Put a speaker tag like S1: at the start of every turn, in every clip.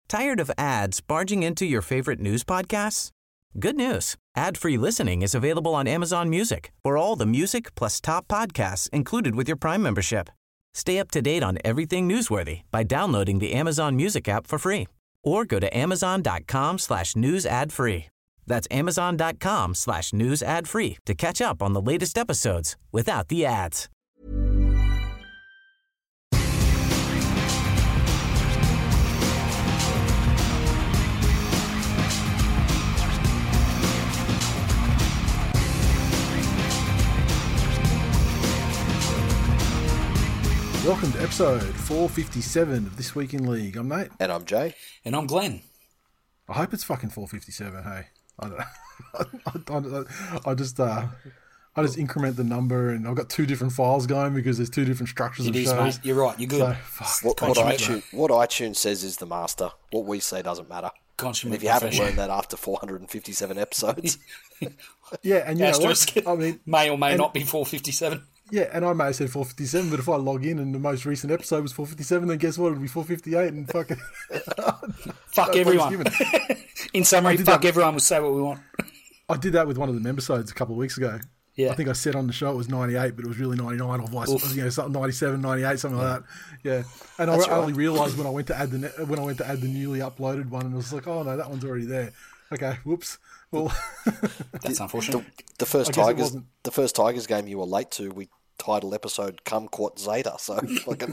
S1: Tired of ads barging into your favorite news podcasts? Good news. Ad-free listening is available on Amazon Music for all the music plus top podcasts included with your Prime membership. Stay up to date on everything newsworthy by downloading the Amazon Music app for free or go to amazon.com/news ad free. That's amazon.com/news ad free to catch up on the latest episodes without the ads.
S2: Welcome to episode 457 of This Week in League. I'm Nate.
S3: And I'm Jay.
S4: And I'm Glenn.
S2: I hope it's fucking 457, hey. I just increment the number, and I've got two different files going because there's two different structures of shows.
S4: Mate. You're right, you're good.
S2: So,
S3: what iTunes says is the master. What we say doesn't matter. And if you haven't learned that after 457 episodes.
S2: Yeah, and you know what? I mean,
S4: may or may not be 457.
S2: Yeah, and I may have said 457, but if I log in and the most recent episode was 457, then guess what? It'll be 458 and fucking...
S4: fuck everyone. In summary, fuck everyone. We'll say what we want.
S2: I did that with one of the membersodes a couple of weeks ago.
S4: Yeah.
S2: I think I said on the show it was 98, but it was really 99 or vice, something 97, 98, something like that. Yeah, and I only realised when I went to add the newly uploaded one, and I was like, oh no, that one's already there. Okay, whoops. Well,
S4: that's unfortunate.
S3: The first Tigers game you were late to, we titled episode "Kumquat Zeta," so fucking.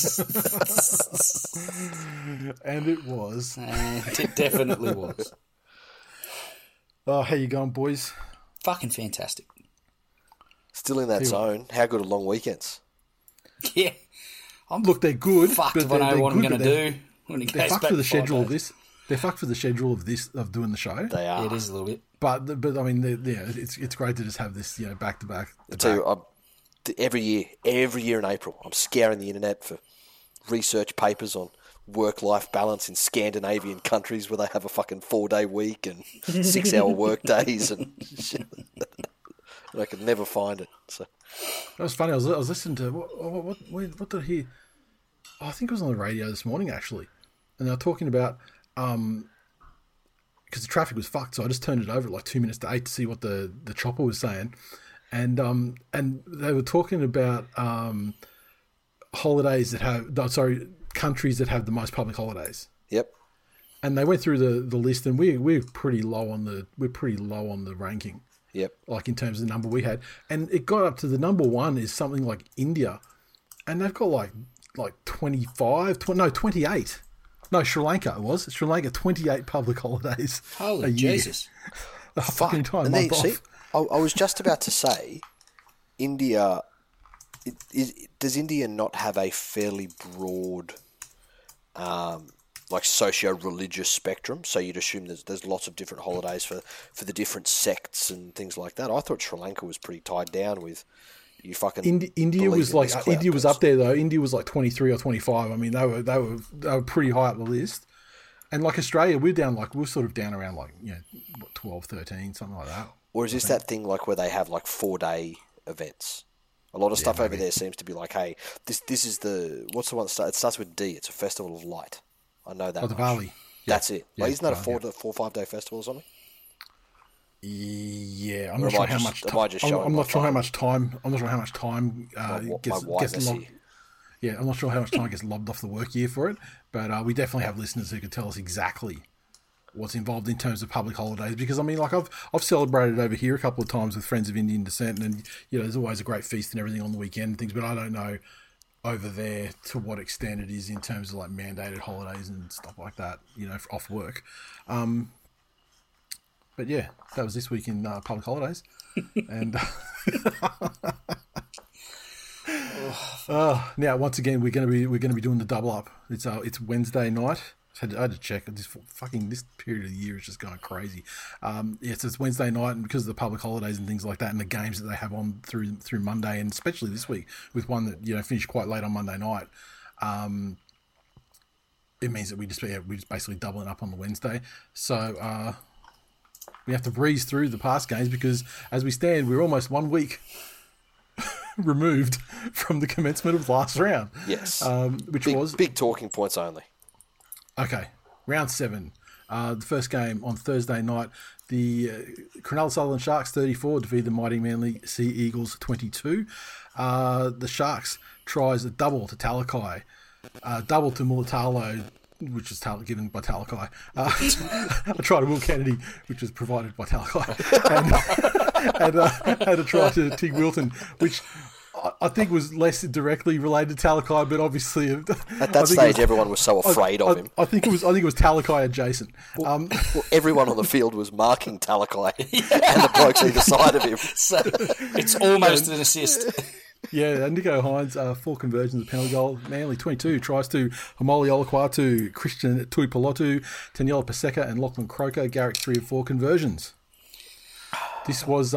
S2: And it was.
S4: And it definitely was.
S2: Oh, how you going, boys?
S4: Fucking fantastic.
S3: Still in that zone. How good are long weekends?
S4: Yeah.
S2: Look, they're good.
S4: Fucked when I know what I'm going to do.
S2: They're fucked for the schedule of this. They're fucked for the schedule of doing the show.
S3: They are.
S4: Yeah, it is a little bit.
S2: But I mean, it's great to just have this, back to back.
S3: I tell you, every year in April, I'm scouring the internet for research papers on work-life balance in Scandinavian countries where they have a fucking 4-day week and 6-hour work days and shit. And I could never find it. So
S2: that was funny. I was listening to what did I hear? Oh, I think it was on the radio this morning actually, and they were talking about. Because the traffic was fucked, so I just turned it over at like 2 minutes to 8 to see what the chopper was saying, and they were talking about countries that have the most public holidays.
S3: Yep. And
S2: they went through the list, and we're pretty low on the ranking.
S3: Yep. Like
S2: in terms of the number we had, and it got up to the number one is something like India, and they've got like 28. No, Sri Lanka it was. Sri Lanka, 28 public holidays.
S4: Holy Jesus.
S2: A fucking time.
S3: See, I was just about to say, India, does India not have a fairly broad, socio-religious spectrum? So you'd assume there's lots of different holidays for the different sects and things like that. I thought Sri Lanka was pretty tied down with... You fucking
S2: India was up there though. India was like 23 or 25. I mean, they were pretty high up the list. And like Australia, we're sort of down around 12, 13, something like that.
S3: Or is this that thing like where they have like 4-day events? A lot of stuff over there seems to be like, hey, this is what's the one that starts? It starts with D. It's a festival of light. I know that.
S2: Oh, the Bali.
S3: That's it. Yeah, isn't that a 4 or 5 day festival or something?
S2: Yeah, I'm not sure how much time gets logged. Yeah, I'm not sure how much time gets lobbed off the work year for it, but we definitely have listeners who could tell us exactly what's involved in terms of public holidays. Because I mean, like I've celebrated over here a couple of times with friends of Indian descent, and there's always a great feast and everything on the weekend and things. But I don't know over there to what extent it is in terms of like mandated holidays and stuff like that. Off work. But yeah, that was this week in public holidays, and now once again we're going to be doing the double up. It's Wednesday night. I had to check. This period of the year is just going crazy. It's Wednesday night, and because of the public holidays and things like that, and the games that they have on through Monday, and especially this week with one that finished quite late on Monday night. It means that we just basically doubling up on the Wednesday. So. We have to breeze through the past games because, as we stand, we're almost 1 week removed from the commencement of last round.
S3: Yes.
S2: Which was...
S3: Big talking points only.
S2: Okay. round 7. The first game on Thursday night, the Cronulla Sutherland Sharks 34 defeated the mighty Manly Sea Eagles 22. The Sharks tries a double to Talakai, double to Mulatalo, which was given by Talakai. A try to Will Kennedy, which was provided by Talakai, and a try to Tig Wilton, which I think was less directly related to Talakai, but obviously
S3: at that stage everyone was so afraid of him.
S2: I think it was Talakai adjacent.
S3: Well, everyone on the field was marking Talakai and the blokes either side of him.
S4: So it's almost an assist.
S2: Yeah, Nico Hines, 4 conversions, a penalty goal. Manly 22 tries to Hamoli Olaquatu, Christian Tuipulotu, Taniela Paseka, and Lachlan Croker. Garrick 3 of 4 conversions. This was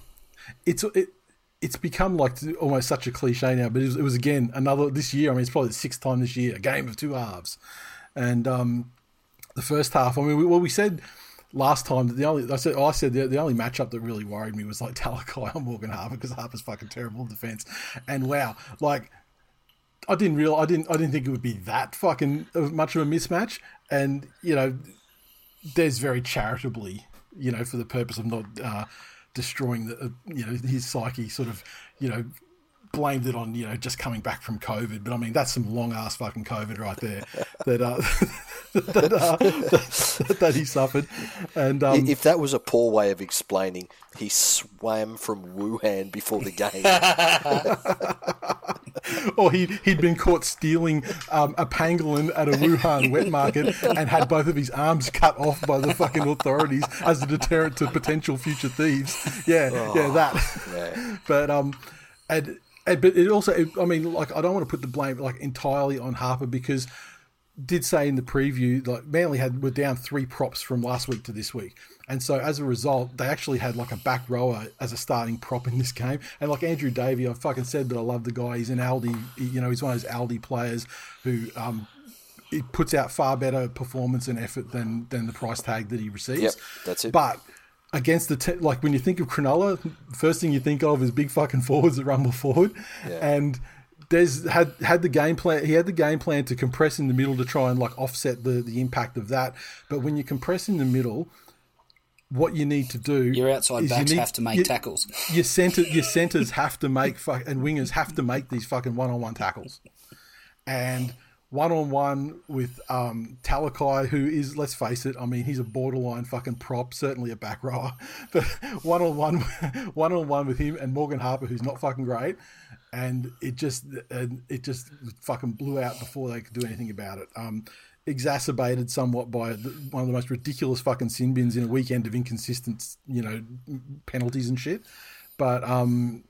S2: it's become like almost such a cliche now, but it was again another this year. I mean, it's probably the 6th time this year, a game of 2 halves, and the first half. I mean, we said last time that the only matchup that really worried me was like Talakai on Morgan Harper, because Harper's fucking terrible in defence, and wow, like I didn't think it would be that fucking much of a mismatch, and you know, Des very charitably, you know, for the purpose of not destroying his psyche, sort of, you know, blamed it on, you know, just coming back from COVID. But I mean, that's some long ass fucking COVID right there that he suffered. And
S3: if that was a poor way of explaining, he swam from Wuhan before the game.
S2: Or he'd been caught stealing a pangolin at a Wuhan wet market and had both of his arms cut off by the fucking authorities as a deterrent to potential future thieves. That. Yeah. But it also, I mean, like, I don't want to put the blame like entirely on Harper, because did say in the preview, like, Manly were down 3 props from last week to this week. And so as a result, they actually had like a back rower as a starting prop in this game. And like Andrew Davey, I fucking said that I love the guy. He's an Aldi, you know, he's one of those Aldi players who he puts out far better performance and effort than the price tag that he receives.
S3: Yep, that's it.
S2: But against like when you think of Cronulla, first thing you think of is big fucking forwards that rumble forward. Yeah. And Des had the game plan. He had the game plan to compress in the middle to try and like offset the impact of that. But when you compress in the middle, what you need to do,
S4: your outside backs have to make tackles.
S2: Your centers have to make and wingers have to make these fucking one-on-one tackles. And one-on-one with Talakai, who is, let's face it, I mean, he's a borderline fucking prop, certainly a back rower. But one-on-one with him and Morgan Harper, who's not fucking great, and it just fucking blew out before they could do anything about it. Exacerbated somewhat by one of the most ridiculous fucking sin bins in a weekend of inconsistent, you know, penalties and shit. But and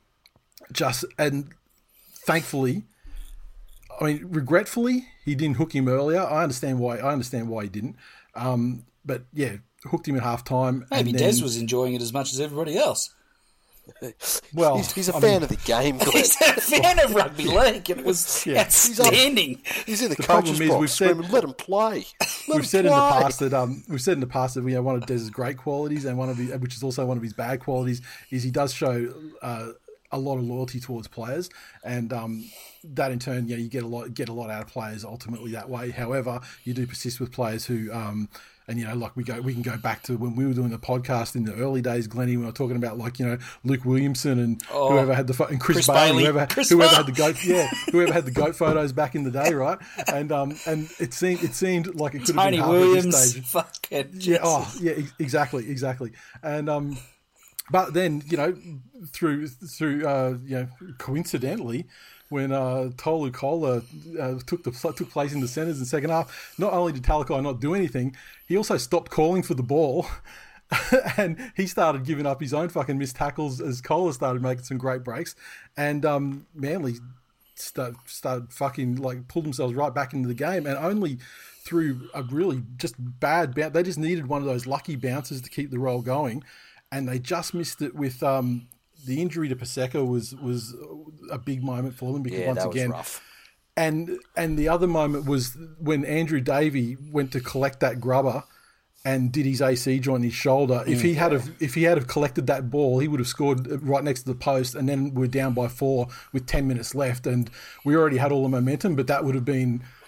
S2: thankfully, I mean, regretfully, he didn't hook him earlier. I understand why he didn't. But yeah, hooked him at halftime.
S4: Maybe Des was enjoying it as much as everybody else.
S2: Well,
S3: he's a fan of the game, Glenn.
S4: He's a fan of rugby league, and it was outstanding.
S3: He's in the coach's box. Let him play.
S2: We've said in the past that one of Des's great qualities, and which is also one of his bad qualities, is he does show a lot of loyalty towards players, and that in turn, you get a lot out of players ultimately that way. However, you do persist with players who. And, you know, like we can go back to when we were doing the podcast in the early days, Glennie, when we were talking about, like, you know, Luke Williamson and whoever had the Chris Bailey, whoever had the goat photos back in the day, right? And it seemed like it could have been half
S4: Williams,
S2: at this stage.
S4: Fucking
S2: exactly. And but then, you know, through coincidentally, when Tolu Kola took place in the centres in the second half, not only did Talakai not do anything, he also stopped calling for the ball, and he started giving up his own fucking missed tackles as Kola started making some great breaks, and Manly started fucking like pulled themselves right back into the game, and only through a really just bad bounce. They just needed one of those lucky bounces to keep the roll going, and they just missed it with. The injury to Paseka was a big moment for them, because once again,
S3: rough.
S2: And the other moment was when Andrew Davey went to collect that grubber and did his AC joint in his shoulder. If he had collected that ball, he would have scored right next to the post, and then we're down by 4 with 10 minutes left, and we already had all the momentum. But that would have been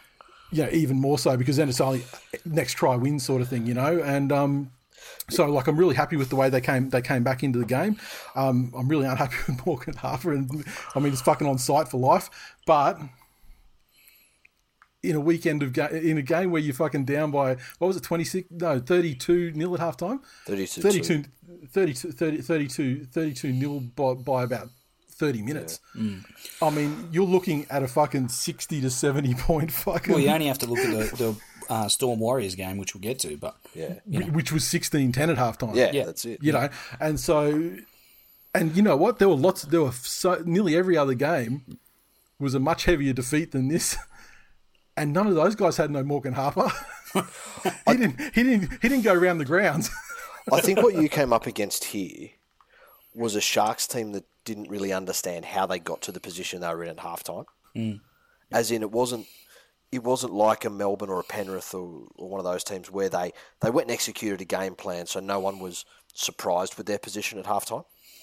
S2: even more so, because then it's only next try win sort of thing, and so like I'm really happy with the way they came back into the game. I'm really unhappy with Morgan Harper, and I mean it's fucking on site for life, but in a game where you're fucking down by, what was it, 32 nil at halftime? 32 nil by about 30 minutes. Yeah. I mean, you're looking at a fucking 60 to 70 point fucking...
S4: Well, you only have to look at the Storm Warriors game, which we'll get to, but...
S3: Yeah.
S2: Which was 16-10 at halftime.
S3: Yeah, that's it.
S2: And so... And you know what? Nearly every other game was a much heavier defeat than this. And none of those guys had no Morgan Harper. He didn't go around the grounds.
S3: I think what you came up against here was a Sharks team that didn't really understand how they got to the position they were in at halftime. As in, it wasn't like a Melbourne or a Penrith or one of those teams where they went and executed a game plan, so no one was surprised with their position at halftime.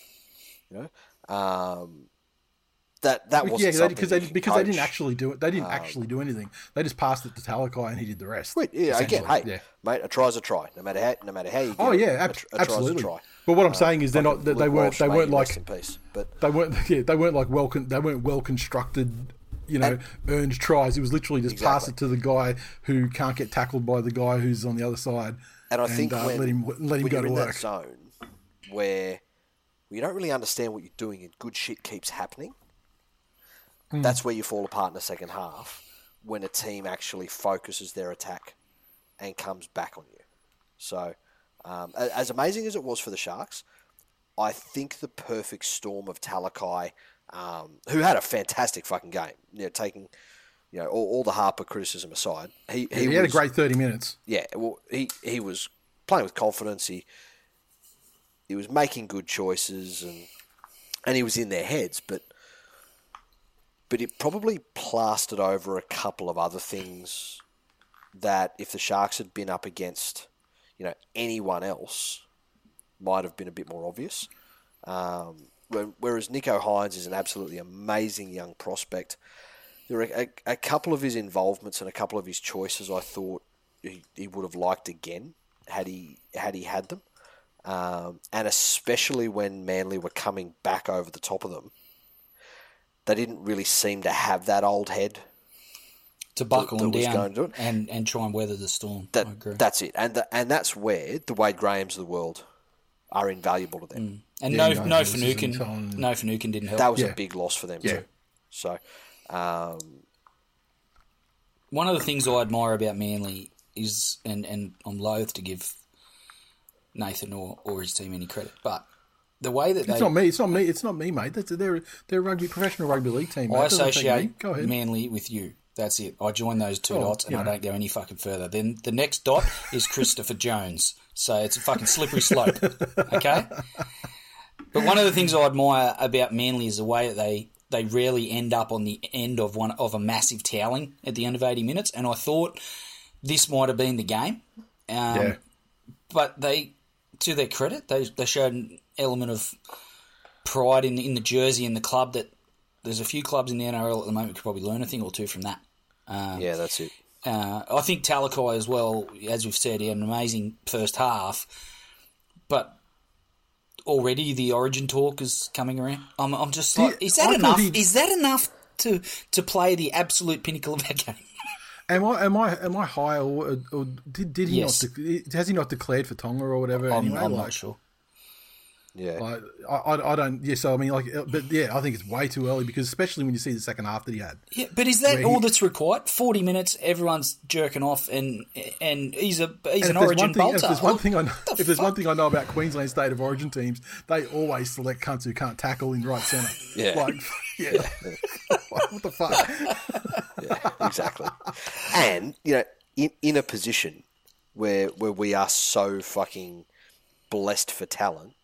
S3: That wasn't something
S2: because they didn't actually do it. They didn't actually do anything. They just passed it to Talakai and he did the rest.
S3: Mate, a try's a try, no matter how you.
S2: Oh yeah, absolutely. A try. But what I'm saying is they weren't like
S3: in peace, but
S2: they weren't like well constructed. Earned tries. It was literally just pass it to the guy who can't get tackled by the guy who's on the other side.
S3: And I think
S2: let him go to work.
S3: That zone where you don't really understand what you're doing and good shit keeps happening. That's where you fall apart in the second half, when a team actually focuses their attack and comes back on you. So, as amazing as it was for the Sharks, I think the perfect storm of Talakai, who had a fantastic fucking game, taking all the Harper criticism aside, he
S2: had a great 30 minutes.
S3: Yeah, well, he was playing with confidence. He was making good choices and he was in their heads, but it probably plastered over a couple of other things that if the Sharks had been up against, anyone else, might have been a bit more obvious. Whereas Nico Hines is an absolutely amazing young prospect, there are a couple of his involvements and a couple of his choices I thought he would have liked again had he had them, and especially when Manly were coming back over the top of them. They didn't really seem to have that old head
S4: to buckle them down and try and weather the storm. I agree.
S3: That's it, and that's where the Wade Grahams of the world are invaluable to them.
S4: And no Finucane didn't help.
S3: That was a big loss for them too. So,
S4: one of the things I admire about Manly is, and I'm loath to give Nathan or his team any credit, but the way that
S2: it's not me, mate. They're a professional rugby league team.
S4: I associate Manly with you. That's it. I join those two dots and I don't go any fucking further. Then the next dot is Christopher Jones. So it's a fucking slippery slope. Okay? But one of the things I admire about Manly is the way that they rarely end up on the end of a massive toweling at the end of 80 minutes. And I thought this might have been the game. But to their credit, they showed an element of pride in the jersey and the club that there's a few clubs in the NRL at the moment could probably learn a thing or two from that.
S3: That's it.
S4: I think Talakai as well, as we've said, he had an amazing first half, but already the Origin talk is coming around. I'm just like, is that enough? Is that enough to play the absolute pinnacle of that game?
S2: Am I high or did he not? Has he not declared for Tonga or whatever?
S4: I'm not sure.
S3: Yeah,
S2: I don't. Yeah, so I mean, but yeah, I think it's way too early because especially when you see the second half that he had.
S4: Yeah, but is that all that's required? 40 minutes, everyone's jerking off, and he's an Origin bolter.
S2: If there's one thing I know about Queensland State of Origin teams, they always select cunts who can't tackle in right centre.
S3: Yeah,
S2: what the fuck?
S3: Yeah, exactly. And in a position where we are so fucking blessed for talent.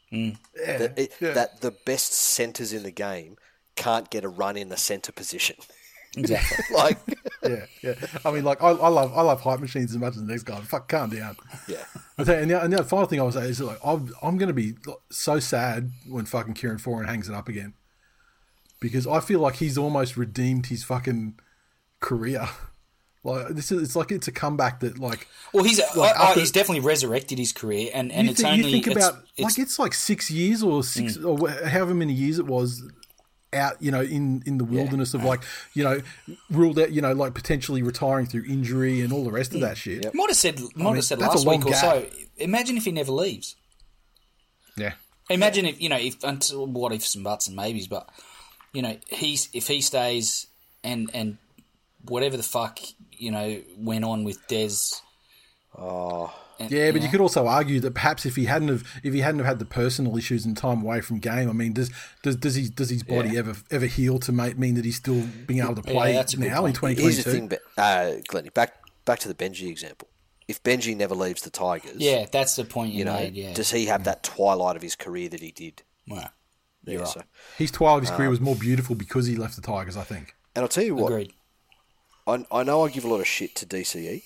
S3: That the best centres in the game can't get a run in the centre position.
S4: Exactly.
S2: Yeah. I mean, I love hype machines as much as the next guy. Fuck, calm down.
S3: Yeah.
S2: And the final thing I would say is I'm going to be so sad when fucking Kieran Foran hangs it up again, because I feel like he's almost redeemed his fucking career Like it's like it's a comeback that like.
S4: Well, he's definitely resurrected his career, and it's only
S2: you think about it's like 6 years or or however many years it was out, in the wilderness of like, ruled out, like potentially retiring through injury and all the rest of that shit.
S4: Yep. Might have said last week or so. Imagine if he never leaves.
S2: Yeah.
S4: Imagine if until what ifs and buts and maybes, but if he stays and whatever the fuck went on with Des.
S2: Oh. Yeah, but you could also argue that perhaps if he hadn't have had the personal issues and time away from game, I mean, does his body ever heal to mean that he's still being able to play now in 2022?
S3: Here's the thing, Glennie, back to the Benji example. If Benji never leaves the Tigers,
S4: that's the point you made. Yeah.
S3: Does he have that twilight of his career that he did?
S4: Well,
S2: you're right. So, his twilight of his career was more beautiful because he left the Tigers, I think.
S3: And I'll tell you what,
S4: agreed.
S3: I know I give a lot of shit to DCE.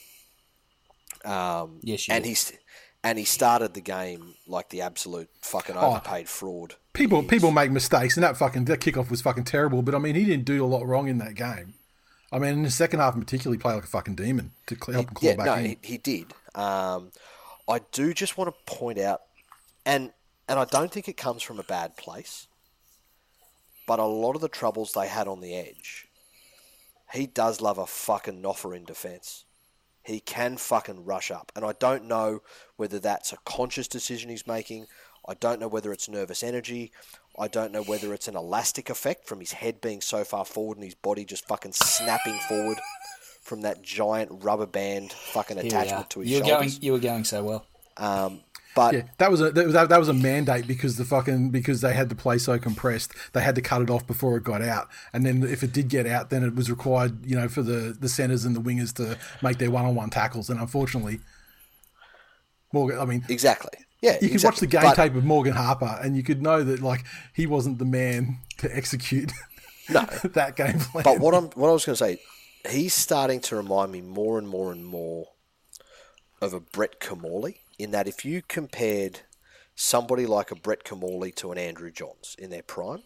S4: Yes,
S3: and he started the game like the absolute fucking overpaid fraud.
S2: People make mistakes, and that kickoff was fucking terrible. But I mean, he didn't do a lot wrong in that game. I mean, in the second half in particular, he played like a fucking demon to help him claw back in.
S3: He did. I do just want to point out, and I don't think it comes from a bad place, but a lot of the troubles they had on the edge, he does love a fucking knoffer in defence. He can fucking rush up. And I don't know whether that's a conscious decision he's making. I don't know whether it's nervous energy. I don't know whether it's an elastic effect from his head being so far forward and his body just fucking snapping forward from that giant rubber band fucking attachment to his shoulders.
S4: You were going so well.
S3: But
S2: yeah, that was a mandate because they had to play so compressed, they had to cut it off before it got out, and then if it did get out, then it was required, for the centers and the wingers to make their one-on-one tackles, and unfortunately, Morgan. I mean,
S3: exactly. Yeah,
S2: you could watch the game tape of Morgan Harper, and you could know that like he wasn't the man to execute that game plan.
S3: But what I was going to say, he's starting to remind me more and more and more of a Brett Kamali. In that if you compared somebody like a Brett Kamali to an Andrew Johns in their prime,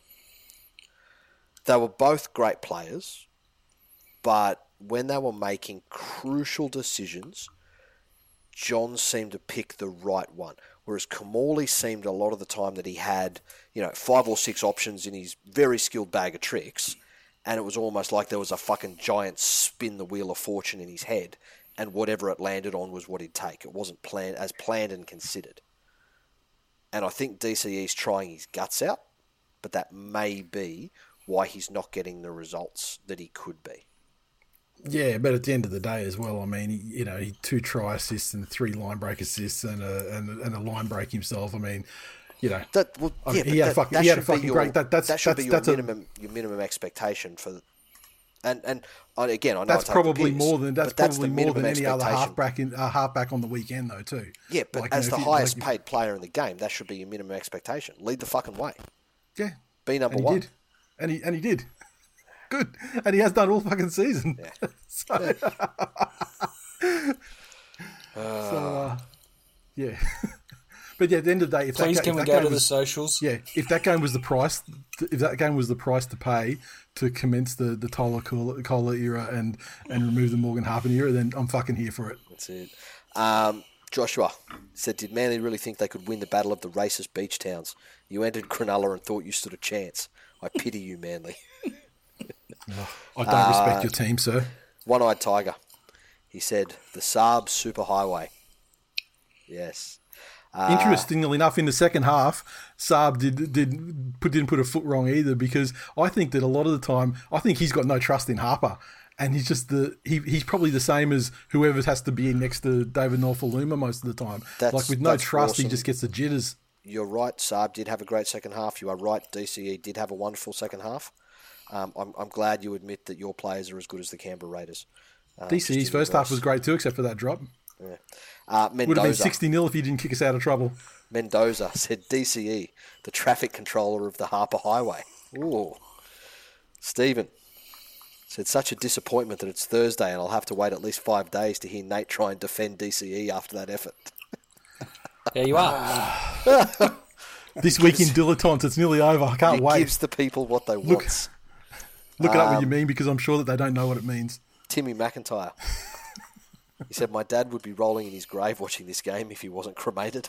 S3: they were both great players, but when they were making crucial decisions, Johns seemed to pick the right one, whereas Kamali seemed a lot of the time that he had 5 or 6 options in his very skilled bag of tricks, and it was almost like there was a fucking giant spin the wheel of fortune in his head, and whatever it landed on was what he'd take. It wasn't planned and considered. And I think DCE's trying his guts out, but that may be why he's not getting the results that he could be.
S2: Yeah, but at the end of the day as well, I mean, he 2 try assists and 3 line break assists and a line break himself. I mean, he had a fucking great. That should be your minimum expectation for. And again, I know that's probably more than any other halfback on the weekend though too.
S3: Yeah, but as the highest paid player in the game, that should be your minimum expectation. Lead the fucking way.
S2: Yeah,
S3: be number one.
S2: Did. And he did. Good, and he has done all fucking season. Yeah. Yeah. But yeah, at the end of the day,
S4: can we go to the socials?
S2: Yeah, if that game was the price to pay to commence the Tyler Kohler era and remove the Morgan Harper era, then I'm fucking here for it.
S3: That's it. Joshua said, did Manly really think they could win the battle of the racist beach towns? You entered Cronulla and thought you stood a chance. I pity you, Manly.
S2: I don't respect your team, sir.
S3: One-Eyed Tiger. He said, the Saab Superhighway. Yes.
S2: Interestingly enough, in the second half, Saab didn't put a foot wrong either, because I think that a lot of the time, I think he's got no trust in Harper, and he's just he's probably the same as whoever has to be next to David Norfoluma most of the time. With no trust, awesome. He just gets the jitters.
S3: You're right. Saab did have a great second half. You are right. DCE did have a wonderful second half. I'm glad you admit that your players are as good as the Canberra Raiders.
S2: DCE's first half was great too, except for that drop.
S3: Yeah.
S2: Mendoza. Would have been 60-0 if you didn't kick us out of trouble.
S3: Mendoza said DCE, the traffic controller of the Harper Highway. Ooh. Stephen said, such a disappointment that it's Thursday and I'll have to wait at least 5 days to hear Nate try and defend DCE after that effort.
S4: There you are.
S2: This week in dilettantes, it's nearly over. I can't wait.
S3: It gives the people what they want.
S2: Look it up what you mean, because I'm sure that they don't know what it means.
S3: Timmy McIntyre. He said, my dad would be rolling in his grave watching this game if he wasn't cremated.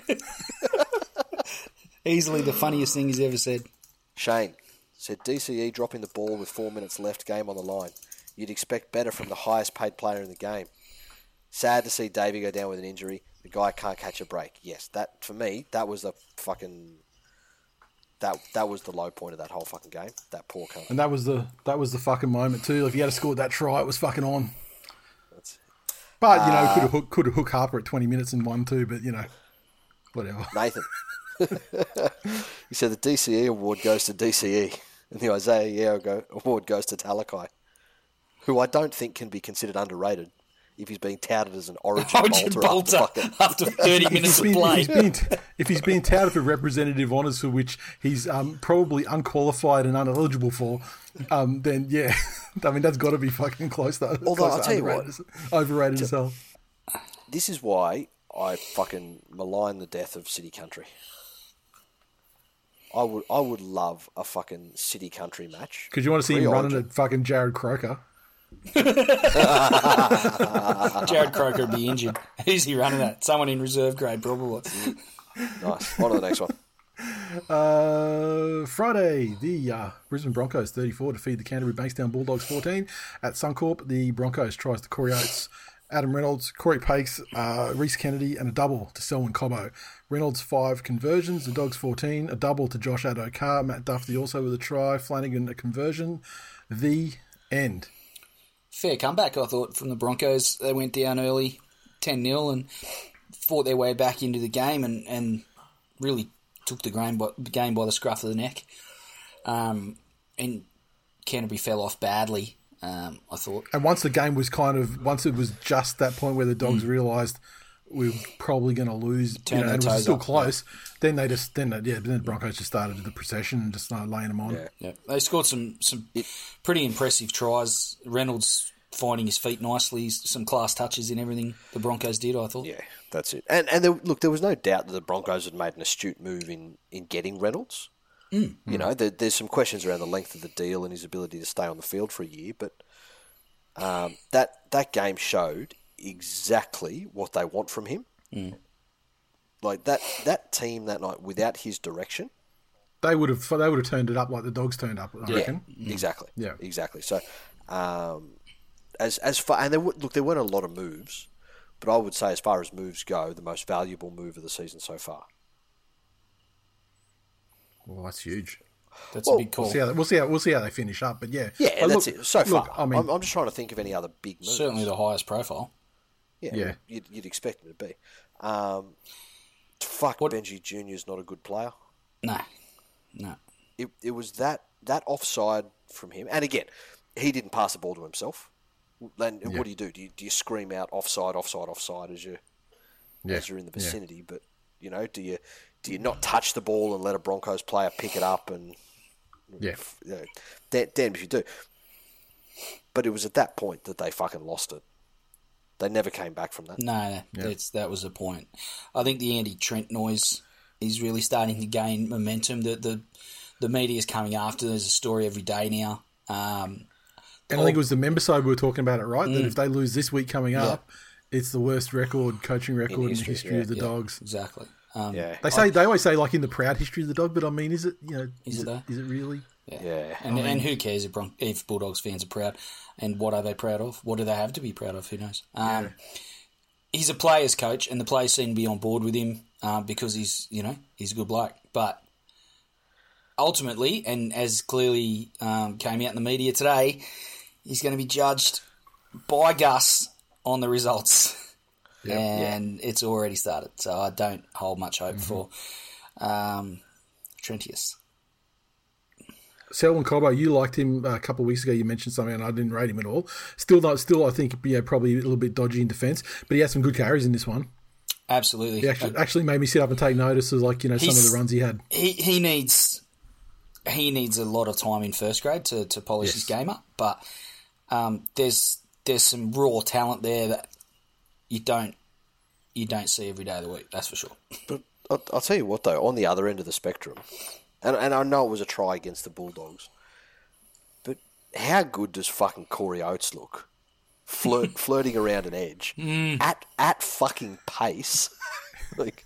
S4: Easily the funniest thing he's ever said.
S3: Shane said, DCE dropping the ball with 4 minutes left, game on the line. You'd expect better from the highest paid player in the game. Sad to see Davey go down with an injury. The guy can't catch a break. Yes, that for me, that was the fucking... That was the low point of that whole fucking game. That poor cunt.
S2: And that was the fucking moment too. If he had scored that try, it was fucking on. But, could have hooked Harper at 20 minutes and won too, but, whatever.
S3: Nathan. He said the DCE award goes to DCE and the Isaiah Yeo award goes to Talakai, who I don't think can be considered underrated if he's being touted as an origin bolter
S4: after 30 minutes of play.
S2: If he's being touted for representative honours for which he's probably unqualified and uneligible for, then, yeah. I mean, that's got to be fucking close, though.
S3: Although, I'll tell you what.
S2: Overrated as hell.
S3: This is why I fucking malign the death of City Country. I would love a fucking City Country match.
S2: Because you want to see him running at fucking Jared Croker.
S4: Jared Croker would be injured. Who's he running at? Someone in reserve grade, probably.
S3: Nice. On to the next one.
S2: Friday, the Brisbane Broncos 34 defeat the Canterbury Bankstown Bulldogs 14 at Suncorp. The Broncos tries to Corey Oates, Adam Reynolds, Corey Pakes, Reece Kennedy, and a double to Selwyn Cobbo. Reynolds 5 conversions, the Dogs 14, a double to Josh Adokar, Matt Duffy also with a try, Flanagan a conversion. The end.
S4: Fair comeback, I thought, from the Broncos. They went down early, 10-0, and fought their way back into the game and really took the game by the scruff of the neck. And Canterbury fell off badly, I thought.
S2: And once the game was once it was just that point where the Dogs realised we were probably going to lose, and it was still close, then the Broncos just started the procession and just started laying them on.
S4: Yeah. They scored some pretty impressive tries. Reynolds finding his feet nicely, some class touches in everything the Broncos did, I thought.
S3: Yeah, that's it. And there was no doubt that the Broncos had made an astute move in getting Reynolds. There's some questions around the length of the deal and his ability to stay on the field for a year, but that game showed exactly what they want from him. Like that team that night, without his direction,
S2: they would have turned it up like the Dogs turned up. I reckon.
S3: Exactly.
S2: Yeah,
S3: exactly. So, as far and there weren't a lot of moves, but I would say as far as moves go, the most valuable move of the season so far.
S2: Well, that's huge.
S4: That's a big call.
S2: We'll see how they finish up, but yeah.
S3: Yeah, that's it. So far, I'm just trying to think of any other big moves.
S4: Certainly the highest profile.
S3: Yeah. You'd expect him to be. Benji Jr. is not a good player.
S4: No.
S3: It was that offside from him, and again, he didn't pass the ball to himself. Then what do you do? Do you scream out offside as you're in the vicinity? But do you not touch the ball and let a Broncos player pick it up? And damn if you do. But it was at that point that they fucking lost it. They never came back from that.
S4: No, that was the point. I think the Andy Trent noise is really starting to gain momentum. The media is coming after. There's a story every day now.
S2: And I think it was the member side we were talking about it, right? That if they lose this week coming up, it's the worst coaching record in the history of the Dogs.
S4: Exactly.
S2: They always say like in the proud history of the Dog, but I mean, is it is it really?
S4: Yeah. And who cares if Bulldogs fans are proud? And what are they proud of? What do they have to be proud of? Who knows? He's a player's coach, and the players seem to be on board with him because he's a good bloke. But ultimately, and as clearly came out in the media today, he's going to be judged by Gus on the results. It's already started. So I don't hold much hope for Trentius.
S2: Selwyn Cobbo, you liked him a couple of weeks ago. You mentioned something, and I didn't rate him at all. Still, I think probably a little bit dodgy in defence, but he had some good carries in this one.
S4: Absolutely,
S2: he actually made me sit up and take notice of some of the runs he had.
S4: He needs a lot of time in first grade to polish his game up, but there's some raw talent there that you don't see every day of the week. That's for sure.
S3: But I'll tell you what, though, on the other end of the spectrum. And I know it was a try against the Bulldogs, but how good does fucking Corey Oates look flirting around an edge at fucking pace. like.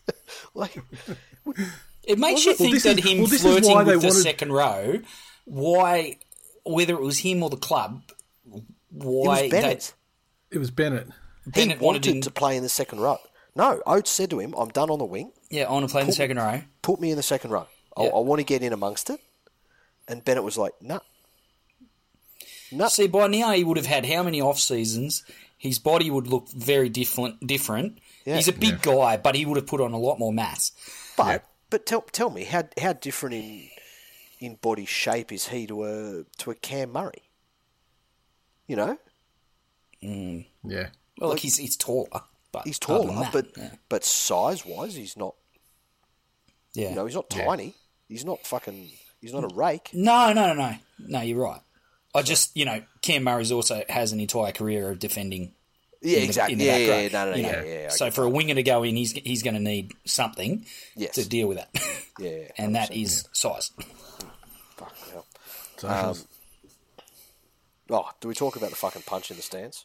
S4: It makes you think that him flirting with the second row, why, whether it was him or the club, why...
S2: It was Bennett.
S3: He wanted to play in the second row. No, Oates said to him, I'm done on the wing.
S4: Yeah, I want to play in the second row.
S3: Put me in the second row. I want to get in amongst it. And Bennett was like, nah.
S4: See, by now he would have had how many off-seasons? His body would look very different. Yeah. He's a big guy, but he would have put on a lot more mass.
S3: But tell me, how different in body shape is he to a Cam Murray? You know?
S2: Yeah.
S4: Well, he's taller. But
S3: he's taller, but size-wise, he's not... Yeah. You know, he's not tiny. He's not he's not a rake.
S4: No, you're right. I just, Cam Murray's also has an entire career of defending.
S3: Yeah, exactly.
S4: So for a winger to go in, he's going to need something to deal with that.
S3: Yeah,
S4: and that is size.
S3: Fuck hell. Do we talk about the fucking punch in the stands?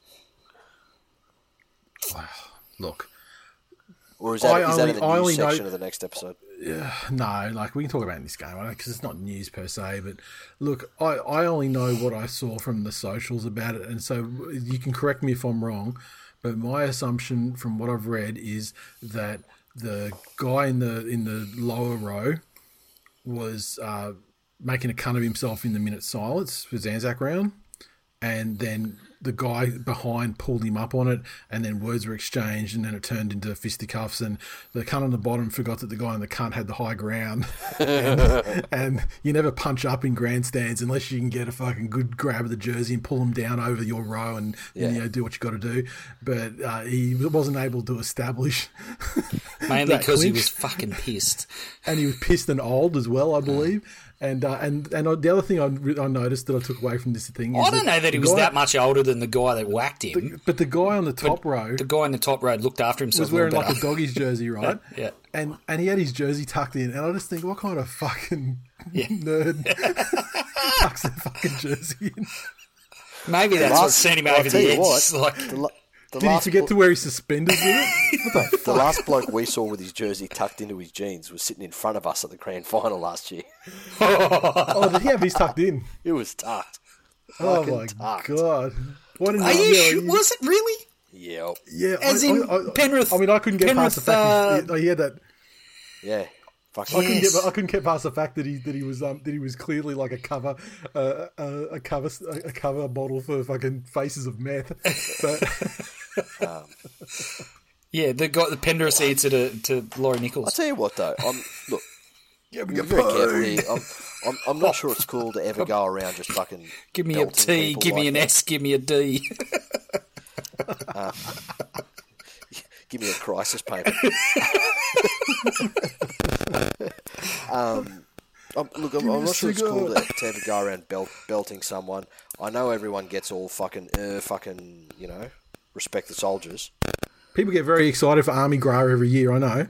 S2: Look.
S3: Or is that in the news section of the next episode?
S2: No, we can talk about it in this game, because it's not news per se, but look, I only know what I saw from the socials about it, and so you can correct me if I'm wrong, but my assumption from what I've read is that the guy in the lower row was making a cunt of himself in the minute silence for Anzac round, and then the guy behind pulled him up on it, and then words were exchanged, and then it turned into fisticuffs, and the cunt on the bottom forgot that the guy on the cunt had the high ground. and you never punch up in grandstands unless you can get a fucking good grab of the jersey and pull them down over your row and do what you got to do. But he wasn't able to establish
S4: mainly because he was fucking pissed.
S2: And he was pissed and old as well, I believe. And the other thing I noticed that I took away from this thing is
S4: I don't know that he was that much older than the guy that whacked him.
S2: But the guy on the top row...
S4: The guy in the top row looked after himself.
S2: Was wearing like a doggy's jersey, right?
S4: Yeah.
S2: And he had his jersey tucked in. And I just think, what kind of fucking nerd tucks their fucking jersey in?
S4: Maybe that's what sent him over the edge.
S2: Did he forget to wear his suspenders with it? What the fuck?
S3: The last bloke we saw with his jersey tucked into his jeans was sitting in front of us at the grand final last year.
S2: Did he have his tucked in?
S3: It was tucked.
S2: Oh my God.
S4: Are you sure? Was it really?
S3: Yeah.
S2: Yeah.
S4: As in Penrith.
S2: I mean, I couldn't get past the fact he had that.
S3: Yeah.
S2: I couldn't get past the fact that he was clearly like a cover model for fucking Faces of Meth. But
S4: yeah, the Penrith answer to Laurie Nichols.
S3: I'll tell you what though, look, you're very careful here. I'm not sure it's cool to ever go around just fucking
S4: give me a T, give me an S, give me a D.
S3: Give me a crisis paper. Look, I'm not sure it's cool to ever go around belting someone. I know everyone gets all fucking, respect the soldiers.
S2: People get very excited for Army Gra every year, I know.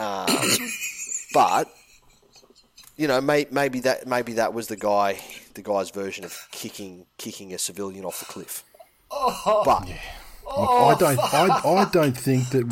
S3: But maybe that was the guy's version of kicking a civilian off the cliff. But I don't think that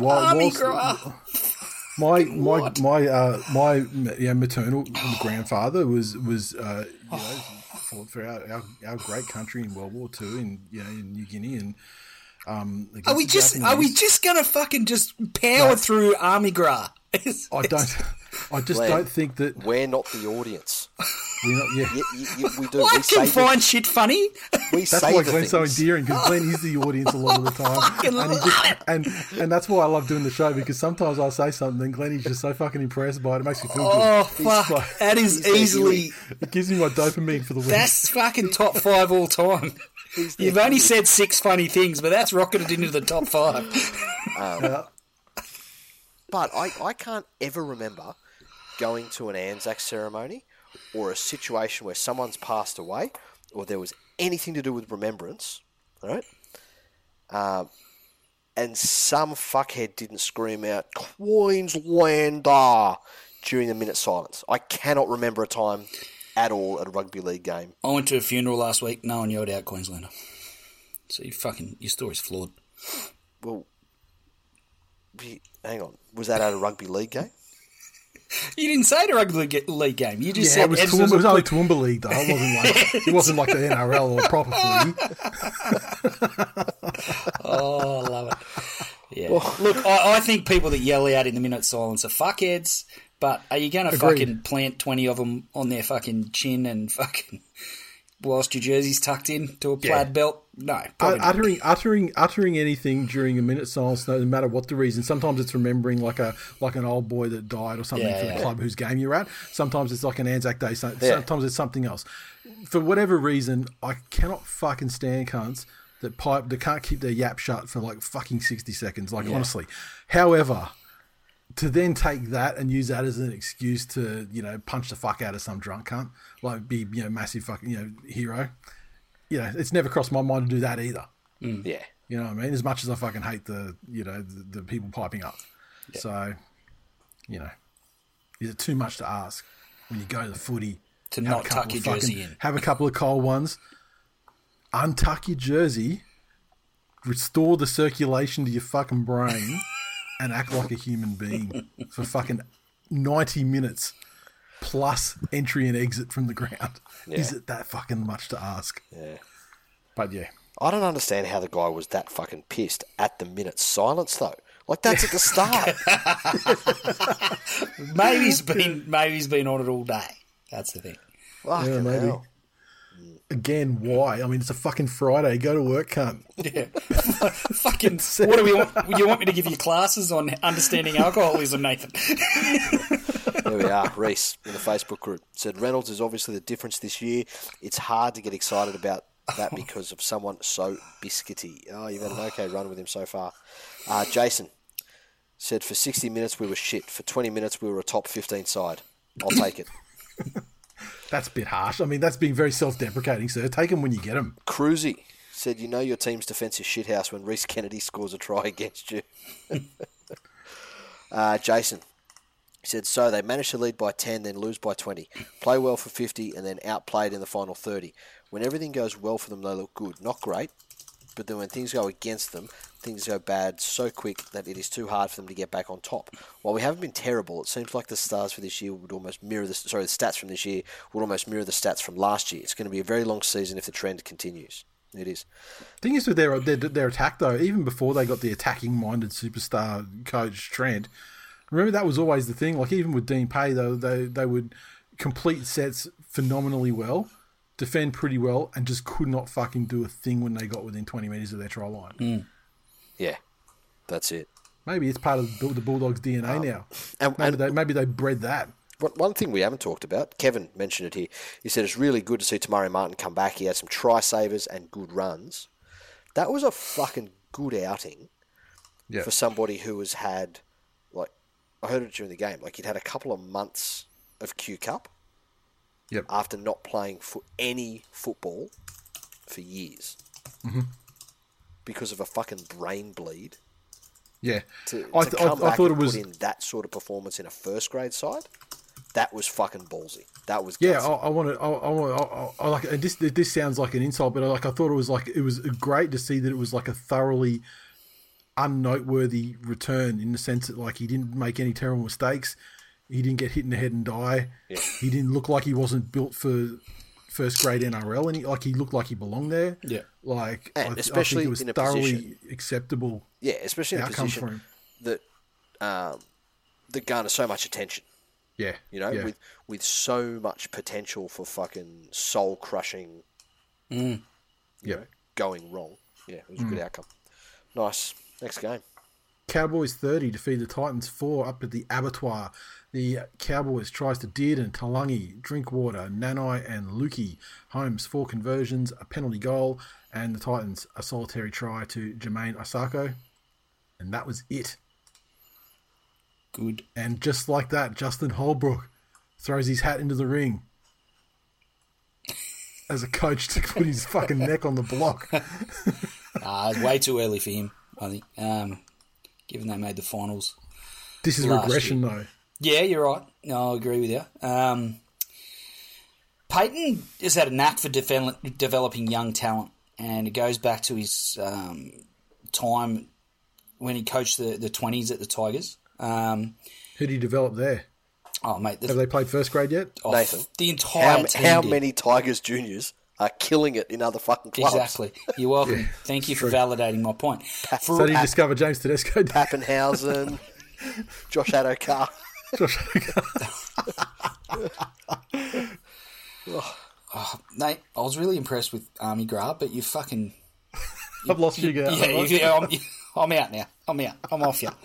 S3: my maternal grandfather was fought for our great country in World War II in New Guinea and
S4: are we just gonna fucking just power through Army Gra?
S2: I don't think that
S3: we're not the audience.
S2: We're not,
S3: we do.
S4: I can find shit funny.
S2: That's why Glenn's so endearing, because Glenn is the audience a lot of the time. And that's why I love doing the show, because sometimes I'll say something and Glenn is just so fucking impressed by it. It makes me feel good.
S4: Oh, fuck.
S2: Like,
S4: that is easily...
S2: It gives me my dopamine for the week.
S4: That's fucking top 5 all time. You've only said 6 funny things, but that's rocketed into the top 5.
S3: But I can't ever remember going to an Anzac ceremony or a situation where someone's passed away or there was anything to do with remembrance, right? And some fuckhead didn't scream out, Queenslander, during the minute silence. I cannot remember a time at all at a rugby league game.
S4: I went to a funeral last week. No one yelled out Queenslander. So your story's flawed.
S3: Well, hang on. Was that at a rugby league game?
S4: You didn't say the rugby league game. You just said
S2: it was only Toowoomba League though. It wasn't like the NRL or proper footy.
S4: Oh, I love it. Yeah. Well, look, I think people that yell out in the minute silence are fuckheads. But are you going to fucking plant 20 of them on their fucking chin and fucking whilst your jersey's tucked in to a plaid belt? No. Uttering anything during a minute silence, no matter what the reason. Sometimes it's remembering like an old boy that died or something for the club whose game you're at. Sometimes it's like an Anzac Day. Sometimes it's something else. For whatever reason, I cannot fucking stand cunts that can't keep their yap shut for like fucking 60 seconds. Like honestly. However, to then take that and use that as an excuse to, punch the fuck out of some drunk cunt, like be, massive fucking, hero. It's never crossed my mind to do that either.
S3: Mm. Yeah.
S2: You know what I mean? As much as I fucking hate the people piping up. Yeah. So, is it too much to ask when you go to the footy
S4: to not tuck your jersey in?
S2: Have a couple of cold ones, untuck your jersey, restore the circulation to your fucking brain, and act like a human being for fucking 90 minutes plus entry and exit from the ground. Yeah. Is it that fucking much to ask?
S3: Yeah.
S2: But yeah.
S3: I don't understand how the guy was that fucking pissed at the minute silence though. Like that's at the start.
S4: maybe he's been on it all day. That's the thing.
S3: Fucking
S2: maybe.
S3: hell.
S2: Again, why? I mean, it's a fucking Friday. Go to work, cunt.
S4: Yeah. Fucking, what do we want? You want me to give you classes on understanding alcoholism, Nathan?
S3: There we are. Reese, in the Facebook group, said Reynolds is obviously the difference this year. It's hard to get excited about that because of someone so biscuity. Oh, you've had an okay run with him so far. Jason said for 60 minutes we were shit. For 20 minutes we were a top 15 side. I'll take it.
S2: That's a bit harsh. I mean, that's being very self-deprecating, sir. Take them when you get them.
S3: Cruzy said, your team's defence is shithouse when Reece Kennedy scores a try against you. Jason said, so they managed to lead by 10, then lose by 20. Play well for 50, and then outplayed in the final 30. When everything goes well for them, they look good. Not great, but then when things go against them, things go bad so quick that it is too hard for them to get back on top. While we haven't been terrible, it seems like the stars for this year would almost mirror the stats from this year would almost mirror the stats from last year. It's going to be a very long season if the trend continues. It is.
S2: The thing is with their attack though, even before they got the attacking-minded superstar coach Trent, remember that was always the thing. Like even with Dean Pay, though, they would complete sets phenomenally well, defend pretty well, and just could not fucking do a thing when they got within 20 metres of their try line.
S3: Mm. Yeah, that's it.
S2: Maybe it's part of the Bulldogs' DNA now. Maybe they bred that.
S3: One thing we haven't talked about, Kevin mentioned it here, he said it's really good to see Tamari Martin come back. He had some try-savers and good runs. That was a fucking good outing for somebody who has had, like, I heard it during the game, like he'd had a couple of months of Q Cup after not playing any football for years. Mm-hmm. Because of a fucking brain bleed.
S2: Yeah.
S3: I thought it was put in that sort of performance in a first grade side. That was fucking ballsy. That was gutsy.
S2: Yeah. I like this sounds like an insult, but I thought it was great to see that it was like a thoroughly unnoteworthy return in the sense that like he didn't make any terrible mistakes. He didn't get hit in the head and die. Yeah. He didn't look like he wasn't built for first grade NRL, and he looked like he belonged there.
S4: Yeah,
S3: like especially I think it was
S2: in a thoroughly position, acceptable.
S3: Yeah, especially in a position that that garners so much attention.
S2: Yeah,
S3: with so much potential for fucking soul crushing. Going wrong. Yeah, it was a good outcome. Nice. Next game.
S2: Cowboys 30 defeat the Titans 4 up at the Abattoir. The Cowboys tries to Dearden, Talangi, Drinkwater, Nanai and Lukey. Holmes 4 conversions, a penalty goal, and the Titans a solitary try to Jermaine Osako. And that was it.
S4: Good.
S2: And just like that, Justin Holbrook throws his hat into the ring as a coach to put his fucking neck on the block.
S4: Way too early for him, I think. Given they made the finals.
S2: This is regression, though.
S4: Yeah, you're right. No, I agree with you. Peyton has had a knack for developing young talent. and it goes back to his time when he coached the 20s at the Tigers.
S2: Who did he develop there?
S4: Oh, mate.
S2: Have they played first grade yet?
S3: Nathan,
S4: the entire team
S3: how
S4: did.
S3: many Tigers juniors are killing it in other fucking clubs?
S4: Exactly. You're welcome. Thank you for validating my point.
S2: So did you discover James Tedesco?
S3: Pappenhausen, Josh Adokar.
S4: Nate, I was really impressed with Army Grab, but you fucking...
S2: I've lost you, girl.
S4: I'm out now. I'm out. I'm off you.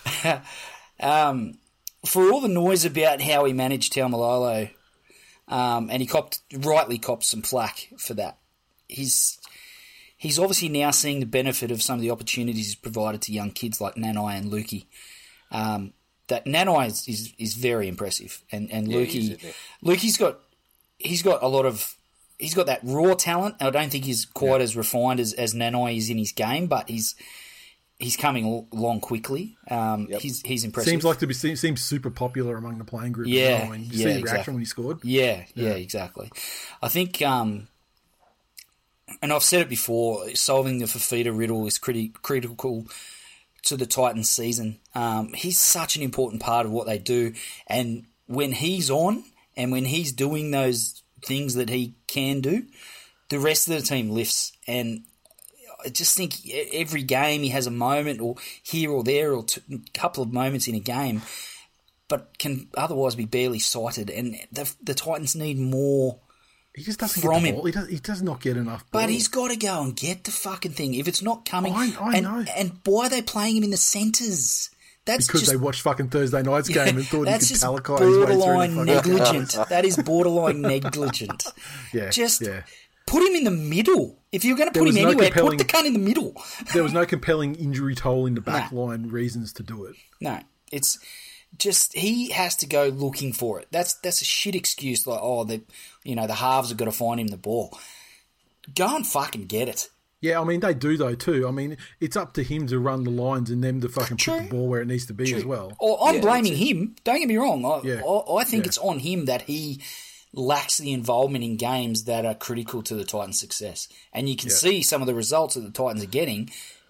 S4: For all the noise about how he managed Taumalolo, and he rightly copped some flack for that, he's obviously now seeing the benefit of some of the opportunities he's provided to young kids like Nanai and Lukey. That Nanai is very impressive, and Lukey's got a lot of... He's got that raw talent. I don't think he's quite as refined as Nanai is in his game, but he's coming along quickly. He's impressive.
S2: Seems super popular among the playing group.
S4: Yeah,
S2: as well. And you see the reaction when he scored.
S4: Yeah, exactly. I think, and I've said it before, solving the Fafita riddle is critical to the Titans' season. He's such an important part of what they do, and when he's on and when he's doing those things that he can do, the rest of the team lifts. And I just think every game he has a moment or here or there or a couple of moments in a game, but can otherwise be barely sighted. And the Titans need more.
S2: He just doesn't get the ball. He does not get enough ball.
S4: But he's got to go and get the fucking thing. If it's not coming...
S2: I know.
S4: And why are they playing him in the centres?
S2: Because they watched fucking Thursday night's game and thought he could Talakai
S4: his way
S2: through
S4: borderline negligent. That is borderline negligent. Put him in the middle. If you're going to put him anywhere, put the cunt in the middle.
S2: There was no compelling injury toll in the back line reasons to do it.
S4: No, it's just he has to go looking for it. That's a shit excuse like, the halves have got to find him the ball. Go and fucking get it.
S2: Yeah, I mean, they do, though, too. I mean, it's up to him to run the lines and them to fucking put the ball where it needs to be as well.
S4: I'm blaming him. Don't get me wrong. I think it's on him that he lacks the involvement in games that are critical to the Titans' success. And you can see some of the results that the Titans are getting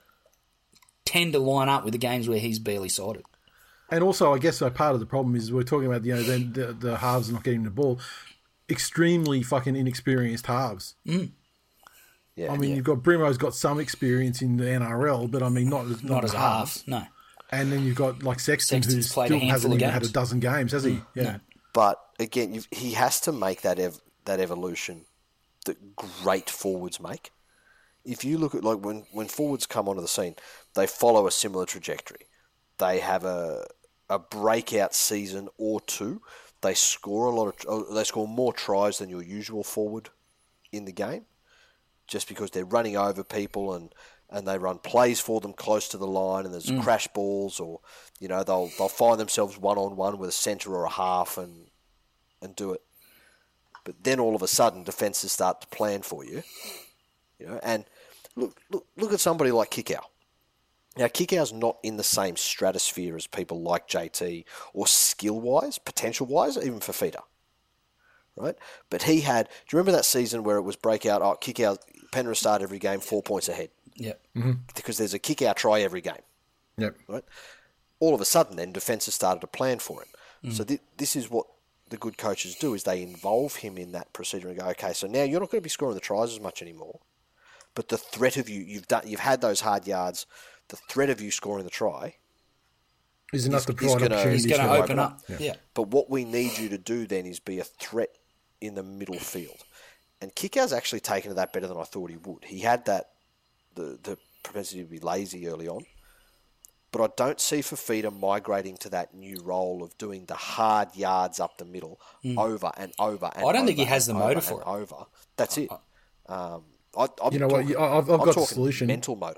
S4: tend to line up with the games where he's barely sighted.
S2: And also, I guess part of the problem is we're talking about the halves not getting the ball. Extremely fucking inexperienced halves.
S4: Mm.
S2: Yeah, I mean, you've got Brimo's got some experience in the NRL, but I mean, not as a half.
S4: No.
S2: And then you've got like Sexton, who still hasn't even had a dozen games, has he? Yeah. No.
S3: But again, he has to make that evolution that great forwards make. If you look at like when forwards come onto the scene, they follow a similar trajectory. They have a breakout season or two. They score they score more tries than your usual forward in the game, just because they're running over people and they run plays for them close to the line, and there's crash balls, or they'll find themselves one-on-one with a centre or a half and do it. But then all of a sudden defences start to plan for you, and look at somebody like Kikau. Now, Kikau's not in the same stratosphere as people like JT or skill-wise, potential-wise, even Fafita. Right? But he had... Do you remember that season where it was breakout? Oh, Kikau, Penrith start every game 4 points ahead.
S4: Yep.
S2: Mm-hmm.
S3: Because there's a Kikau try every game.
S2: Yep.
S3: Right? All of a sudden, then, defences started to plan for him. So this is what the good coaches do, is they involve him in that procedure and go, okay, so now you're not going to be scoring the tries as much anymore, but the threat of you've had those hard yards, the threat of you scoring the try
S2: is enough to provide opportunities.
S4: He's going to open up. Yeah.
S3: But what we need you to do then is be a threat in the middle field. And Kikau's actually taken to that better than I thought he would. He had that the propensity to be lazy early on. But I don't see Fafita migrating to that new role of doing the hard yards up the middle over and over and over.
S4: I don't think he has the motor for it.
S3: Over. That's it.
S2: I've got the solution.
S3: Mental motor,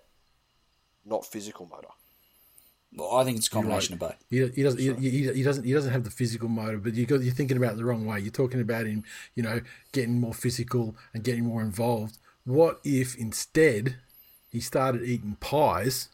S3: not physical motor.
S4: Well, I think it's a combination of both.
S2: He doesn't have the physical motor, but you're thinking about it the wrong way. You're talking about him, getting more physical and getting more involved. What if instead he started eating pies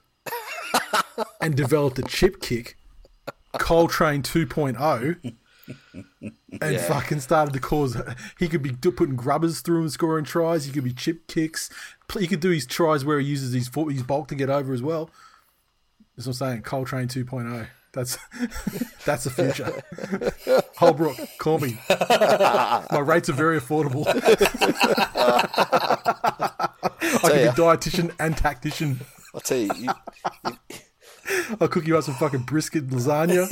S2: and developed a chip kick, Coltrane 2.0, and fucking started to cause. He could be putting grubbers through and scoring tries. He could be chip kicks. He could do his tries where he uses his bulk to get over as well. That's what I'm saying. Coltrane 2.0. That's the future. Holbrook, call me. My rates are very affordable. I can be dietitian and tactician.
S3: I'll tell you,
S2: I'll cook you up some fucking brisket lasagna.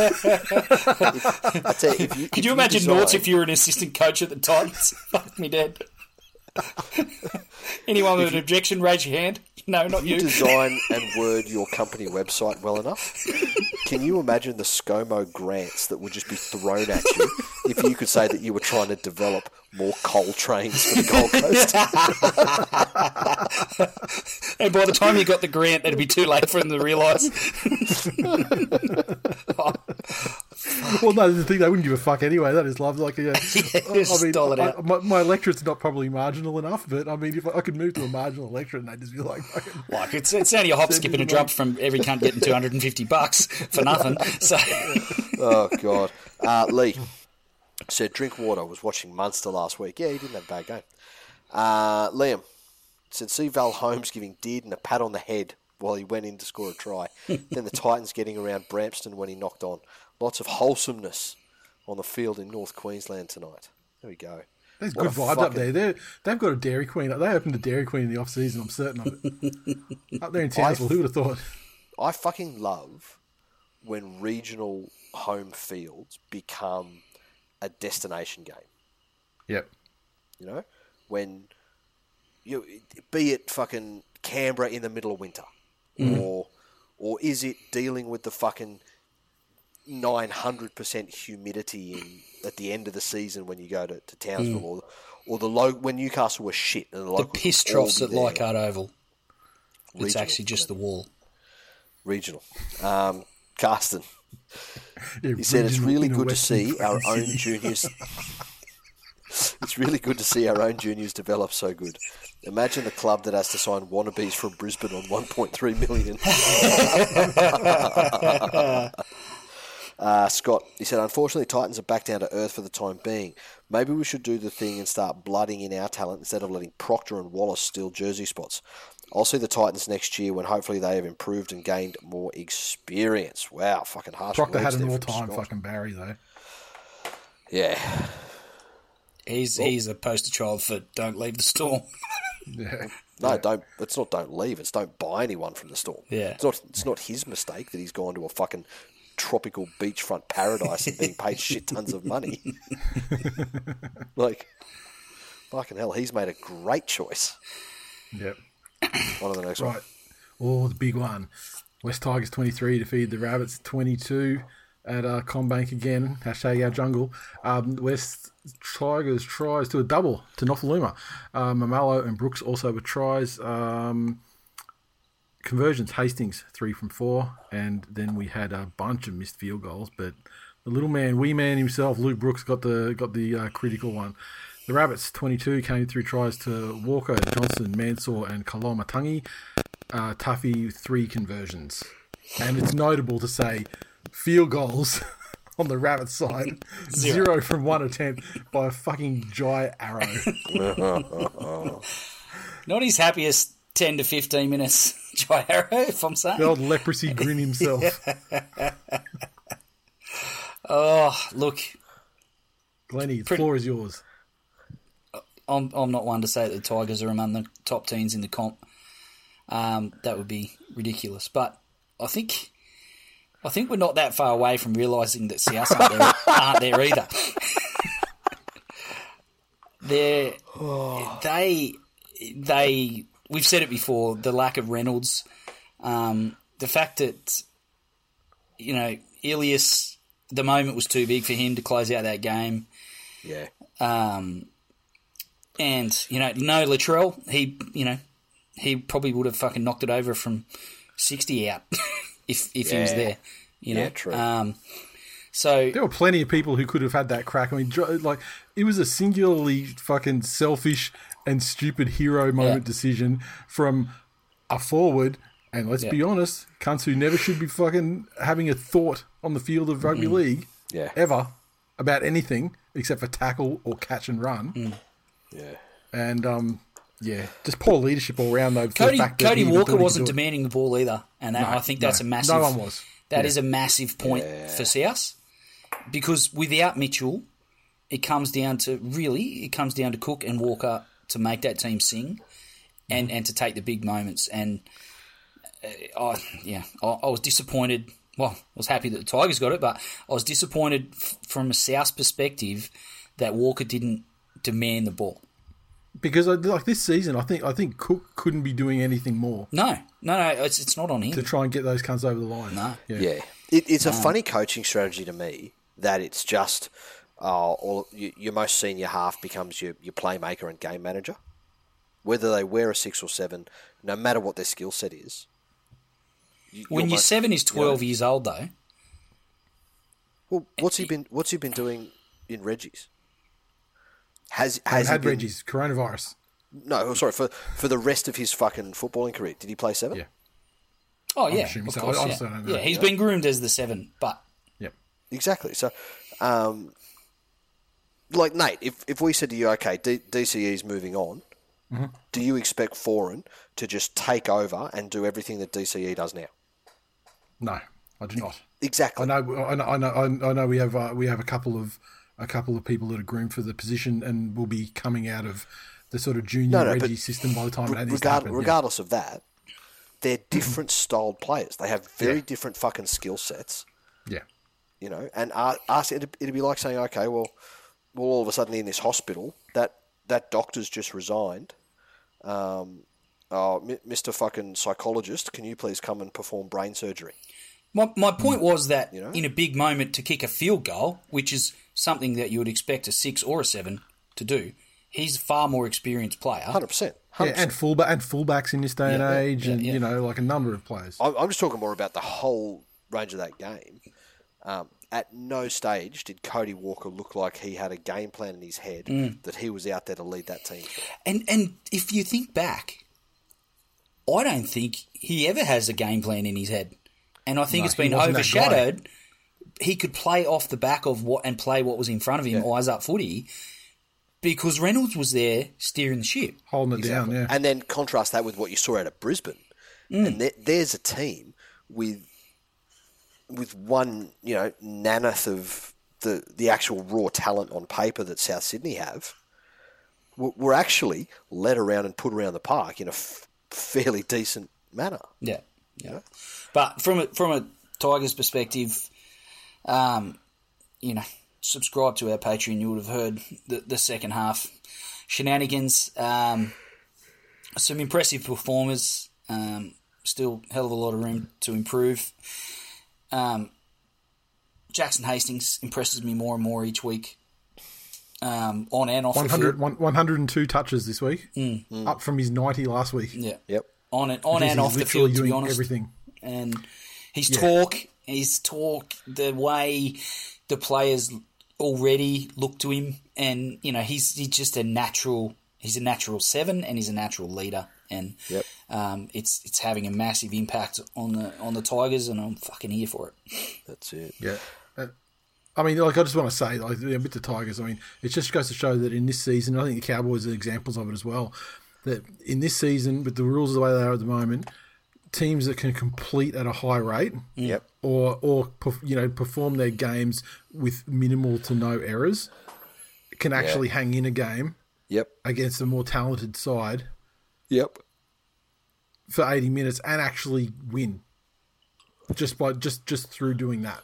S3: I tell you,
S4: Could you imagine Norts if you were an assistant coach at the Titans? Fuck me dead. Anyone with an objection, raise your hand. No, not you.
S3: You design and word your company website well enough. Can you imagine the ScoMo grants that would just be thrown at you if you could say that you were trying to develop more coal trains for the Gold Coast?
S4: And by the time you got the grant, it'd be too late for them to realise.
S2: Well, no, the thing, they wouldn't give a fuck anyway. That is love. Like,
S4: stall it out.
S2: My electorate's not probably marginal enough, but I mean, if I could move to a marginal electorate and they'd just be like, fucking,
S4: like it's only a hop, skip, and a jump from every cunt getting $250 for nothing. So,
S3: oh god, Lee said drink water. Was watching Munster last week. Yeah, he didn't have a bad game. Liam said see Val Holmes giving Dearden a pat on the head while he went in to score a try. Then the Titans getting around Brampston when he knocked on. Lots of wholesomeness on the field in North Queensland tonight. There we go.
S2: There's good vibes up there. They've got a Dairy Queen. They opened a Dairy Queen in the off-season, I'm certain of it. Up there in Townsville, who would have thought?
S3: I fucking love when regional home fields become a destination game.
S2: Yep.
S3: You know? When, be it fucking Canberra in the middle of winter, or is it dealing with the fucking 900% humidity at the end of the season when you go to Townsville, or when Newcastle was shit and
S4: the piss troughs at Leichhardt Oval. It's actually just the wall.
S3: Regional. Carsten. He said it's really good to see our own juniors. It's really good to see our own juniors develop so good. Imagine the club that has to sign wannabes from Brisbane on $1.3 million. Scott, he said, unfortunately, Titans are back down to earth for the time being. Maybe we should do the thing and start blooding in our talent instead of letting Proctor and Wallace steal jersey spots. I'll see the Titans next year when hopefully they have improved and gained more experience. Wow, fucking harsh.
S2: Proctor had an all-time fucking Barry, though.
S3: Yeah.
S4: He's a poster child for don't leave the Storm.
S2: Yeah.
S3: No, don't. It's not don't leave. It's don't buy anyone from the Storm.
S4: Yeah.
S3: It's not his mistake that he's gone to a fucking tropical beachfront paradise and being paid shit tons of money. Like, fucking hell, he's made a great choice.
S2: Yep.
S3: On to the next one.
S2: Right. Oh, the big one. West Tigers 23 defeated the Rabbits 22 at Combank again. Hashtag our jungle. West Tigers tries to a double to Nofaluma. Mamalo and Brooks also with tries. Conversions, Hastings 3 from 4, and then we had a bunch of missed field goals, but the little man, wee man himself, Luke Brooks, got the critical one. The Rabbits 22 came through tries to Walker, Johnson, Mansour, and Kalomatangi. Tuffy 3 conversions, and it's notable to say field goals on the Rabbits side 0 from 1 attempt by a fucking Jai Arrow.
S4: Not his happiest 10 to 15 minutes, Jai Arrow, if I'm saying.
S2: The old leprosy grin himself.
S4: Oh, look.
S2: Glennie, the floor is yours.
S4: I'm not one to say that the Tigers are among the top teams in the comp. That would be ridiculous. But I think we're not that far away from realising that South aren't there either. We've said it before, the lack of Reynolds, the fact that, Ilias, the moment was too big for him to close out that game.
S3: Yeah.
S4: And, no Latrell, he probably would have fucking knocked it over from 60 out if he was there.
S3: Yeah, true.
S4: So
S2: there were plenty of people who could have had that crack. I mean, like, it was a singularly fucking selfish and stupid hero moment decision from a forward. And let's be honest, cunts who never should be fucking having a thought on the field of rugby league ever. about anything except for tackle or catch and run.
S3: Yeah.
S2: And, just poor leadership all around, though.
S4: Cody Walker wasn't demanding the ball either. And I think that's a massive...
S2: No one was.
S4: That is a massive point for South. Because without Mitchell, it comes down to Cook and Walker to make that team sing and to take the big moments. And I was disappointed. Well, I was happy that the Tigers got it, but I was disappointed from a South perspective that Walker didn't demand the ball.
S2: Because like this season, I think Cook couldn't be doing anything more.
S4: No, it's not on him
S2: to try and get those cunts over the line.
S4: No,
S3: it's a funny coaching strategy to me that it's just your most senior half becomes your playmaker and game manager, whether they wear a 6 or 7, no matter what their skill set is.
S4: When your 7 is 12 years old, though.
S3: Well, what's he been doing in Reggie's? Has
S2: had Reggie's coronavirus?
S3: No, sorry, for the rest of his fucking footballing career, did he play 7?
S2: Yeah.
S4: Oh yeah,
S2: of
S4: so.
S2: course.
S4: I don't know. He's been groomed as the 7, but
S3: exactly. So, like Nate, if we said to you, okay, DCE's moving on, do you expect Foran to just take over and do everything that DCE does now?
S2: No, I do not.
S3: Exactly.
S2: I know. We have a couple of people that are groomed for the position and will be coming out of the sort of junior Reggie system by the time it needs to happen.
S3: Regardless of that, they're different styled players. They have very different fucking skill sets.
S2: Yeah.
S3: You know, and it'd be like saying, okay, well, all of a sudden in this hospital, that doctor's just resigned. Mr. fucking psychologist, can you please come and perform brain surgery?
S4: My point was that in a big moment to kick a field goal, which is something that you would expect a 6 or a 7 to do, he's a far more experienced player.
S3: 100%.
S2: Yeah, and fullbacks in this day and age, and you know, like a number of players.
S3: I'm just talking more about the whole range of that game. At no stage did Cody Walker look like he had a game plan in his head that he was out there to lead that team.
S4: And if you think back, I don't think he ever has a game plan in his head. And I think it's been overshadowed. He could play off the back of and play what was in front of him, eyes up footy, because Reynolds was there steering the ship.
S2: Holding it down, yeah.
S3: And then contrast that with what you saw out at Brisbane. And there's a team with one, nanith of the actual raw talent on paper that South Sydney have, were actually led around and put around the park in a fairly decent manner.
S4: Yeah. But from a Tigers perspective, subscribe to our Patreon, you would have heard the second half shenanigans. Some impressive performers. Still hell of a lot of room to improve. Jackson Hastings impresses me more and more each week. On and off
S2: 102 touches this week, up from his 90 last week.
S4: Yeah.
S3: Yep.
S4: On and off the field, to be honest.
S2: Everything.
S4: And his talk, the way the players already look to him, and he's just a natural. He's a natural 7, and he's a natural leader, and it's having a massive impact on the Tigers, and I'm fucking here for it.
S3: That's it.
S2: Yeah. I mean, I just want to say, with the Tigers, it just goes to show that in this season, I think the Cowboys are examples of it as well, that in this season, with the rules the way they are at the moment, teams that can complete at a high rate or perform their games with minimal to no errors can actually hang in a game against a more talented side for 80 minutes and actually win just through doing that.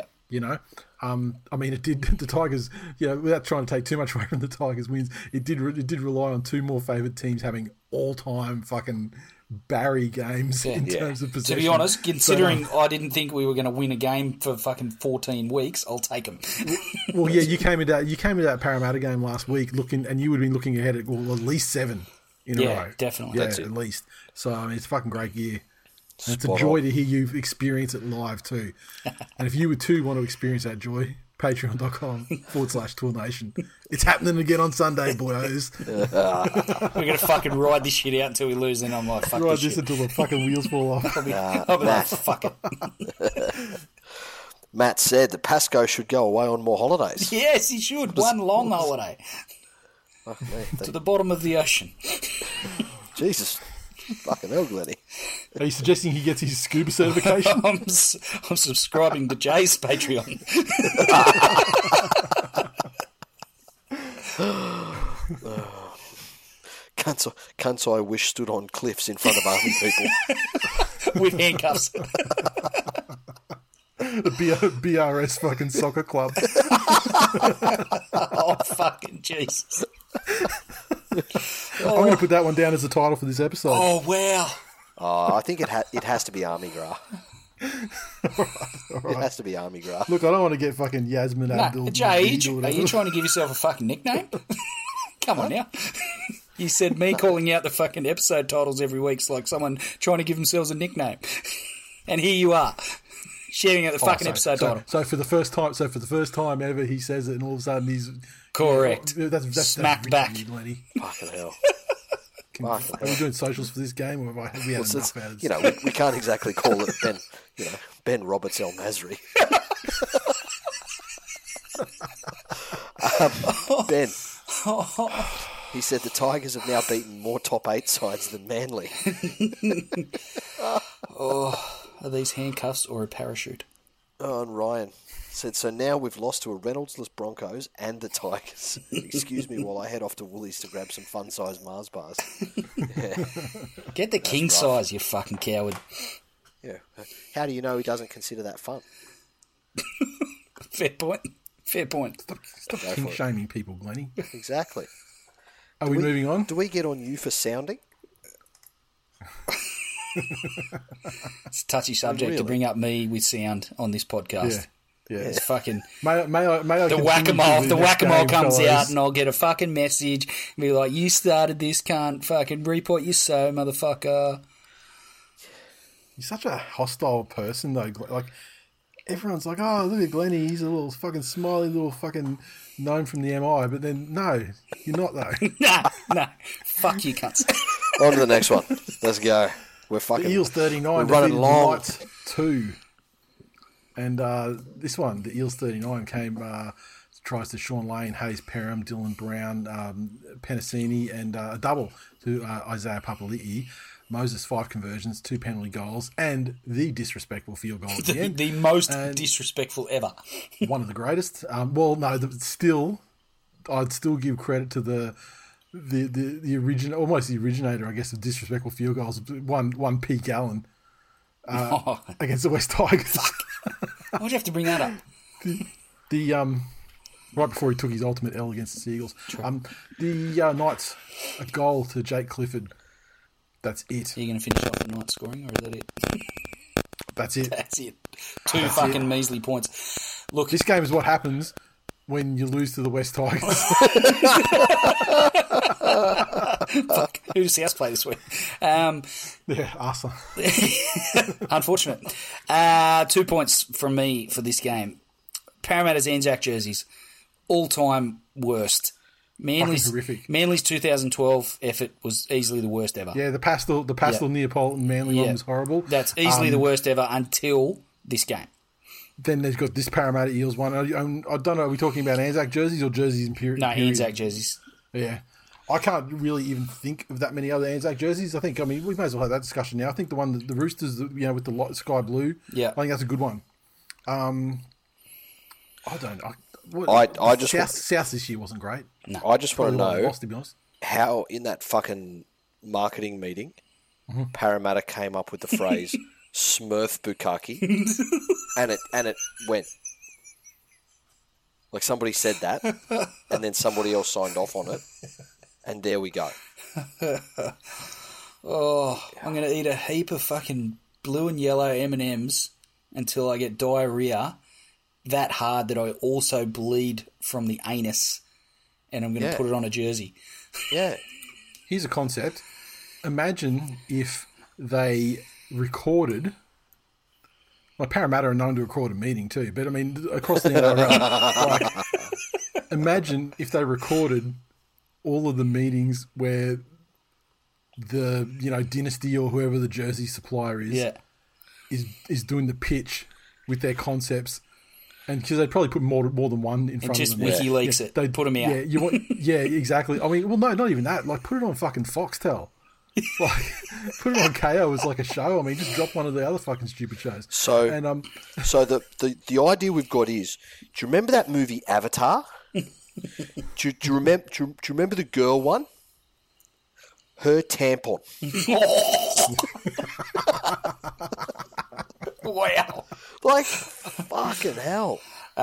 S2: It did the Tigers, without trying to take too much away from the Tigers' wins, it did rely on two more favoured teams having all-time fucking Barry games in terms of possession.
S4: To be honest, considering I didn't think we were going to win a game for fucking 14 weeks, I'll take them.
S2: Well, yeah, you came into that Parramatta game last week and you would have been looking ahead at at least 7 in a row.
S4: Definitely.
S2: Yeah, at least. So it's a fucking great year. And it's a joy to hear you experience it live too. And if you too want to experience that joy, patreon.com/Tour Nation. It's happening again on Sunday, boys.
S4: We're going to fucking ride this shit out until we lose, and I'm like, fuck this
S2: until the fucking wheels fall off.
S4: I'll be like, fuck it.
S3: Matt said that Pascoe should go away on more holidays.
S4: Yes, he should. One long holiday
S3: Fuck me.
S4: to the bottom of the ocean.
S3: Jesus. Fucking hell, Glenny.
S2: Are you suggesting he gets his scuba certification?
S4: I'm subscribing to Jay's Patreon.
S3: Cunts I wish stood on cliffs in front of army people.
S4: With handcuffs.
S2: The BRS fucking soccer club.
S4: Oh, fucking Jesus.
S2: I'm going to put that one down as the title for this episode.
S4: Oh, wow.
S3: I think it has to be Army Gra. It has to be Army Gra.
S2: Look, I don't want to get fucking Yasmin Abdul.
S4: Jay, are you trying to give yourself a fucking nickname? Come on now. You said me calling out the fucking episode titles every week's like someone trying to give themselves a nickname. And here you are, sharing out the fucking episode title.
S2: So for the first time ever, he says it, and all of a sudden he's
S4: correct.
S2: That's
S4: smacked back.
S2: Lenny.
S3: Fucking hell.
S2: Are we doing socials for this game, or have we had enough out of this?
S3: We can't exactly call it Ben Roberts El Masri. Ben. He said the Tigers have now beaten more top 8 sides than Manly.
S4: Are these handcuffs or a parachute?
S3: Oh, and Ryan said, so now we've lost to a Reynoldsless Broncos and the Tigers. Excuse me while I head off to Woolies to grab some fun-sized Mars bars. Yeah.
S4: Get the king size, you fucking coward.
S3: Yeah. How do you know he doesn't consider that fun?
S4: Fair point.
S2: Stop king-shaming people, Glenny.
S3: Exactly.
S2: Are we moving on?
S3: Do we get on you for sounding?
S4: It's a touchy subject to bring up me with sound on this podcast.
S2: Yeah.
S4: It's fucking...
S2: May I
S4: the whack-a-mole comes out and I'll get a fucking message and be like, you started this, can't fucking report you so, motherfucker.
S2: You're such a hostile person, though. Like, everyone's like, oh, look at Glenny, he's a little fucking smiley little fucking gnome from the MI, but then, no, you're not, though.
S4: No. Fuck you, cunts.
S3: On to the next one. Let's go. We're fucking...
S2: The Eels 39
S3: we're running
S2: defeated
S3: long.
S2: the Knights 2. And this one, the Eels 39, tries to Sean Lane, Hayes Perham, Dylan Brown, Penasini, and a double to Isaiah Papali'i. Moses, 5 conversions, 2 penalty goals, and the disrespectful field goal at the end.
S4: The most disrespectful ever.
S2: One of the greatest. I'd still give credit to the original, almost the originator, I guess, of disrespectful field goals. One Pete Allen against the West Tigers.
S4: Why'd you have to bring that up?
S2: The right before he took his ultimate L against the Seagulls. The Knights, a goal to Jake Clifford. That's it.
S4: Are you going to finish off the Knights scoring, or is that it?
S2: That's it.
S4: That's it. Two fucking measly points. Look,
S2: this game is what happens when you lose to the West Tigers.
S4: Fuck, who does South play this week?
S2: Arsenal.
S4: Unfortunate. 2 points from me for this game. Parramatta's Anzac jerseys, all-time worst. Manly's 2012 effort was easily the worst ever.
S2: Yeah, the pastel Neapolitan Manly one was horrible.
S4: That's easily the worst ever until this game.
S2: Then there's got this Parramatta Eels one. I don't know, are we talking about Anzac jerseys or jerseys in period?
S4: No, Anzac jerseys.
S2: Yeah. I can't really even think of that many other Anzac jerseys. We may as well have that discussion now. I think the one, the Roosters, with the sky blue, I think that's a good one. I don't know. South this year wasn't great.
S3: No. I just want to know
S2: lost, to be honest.
S3: How in that fucking marketing meeting, Parramatta came up with the phrase "Smurf Bukkake," and it went like somebody said that, and then somebody else signed off on it, and there we go.
S4: I'm going to eat a heap of fucking blue and yellow M&Ms until I get diarrhea that hard that I also bleed from the anus, and I'm going to put it on a jersey.
S3: Yeah.
S2: Here's a concept. Imagine if they recorded... Well, Parramatta are known to record a meeting too, but across the NRL, imagine if they recorded all of the meetings where the Dynasty or whoever the jersey supplier is doing the pitch with their concepts And because they'd probably put more than one in front
S4: just
S2: of them.
S4: WikiLeaks it. They'd put them out.
S2: Yeah, exactly. I mean, well, no, not even that. Like, put it on fucking Foxtel. Like, put it on KO as like a show. I mean, just drop one of the other fucking stupid shows.
S3: So,
S2: and
S3: so the idea we've got is, do you remember that movie Avatar? do you remember the girl one? Her tampon.
S4: Wow.
S3: Like, fucking hell.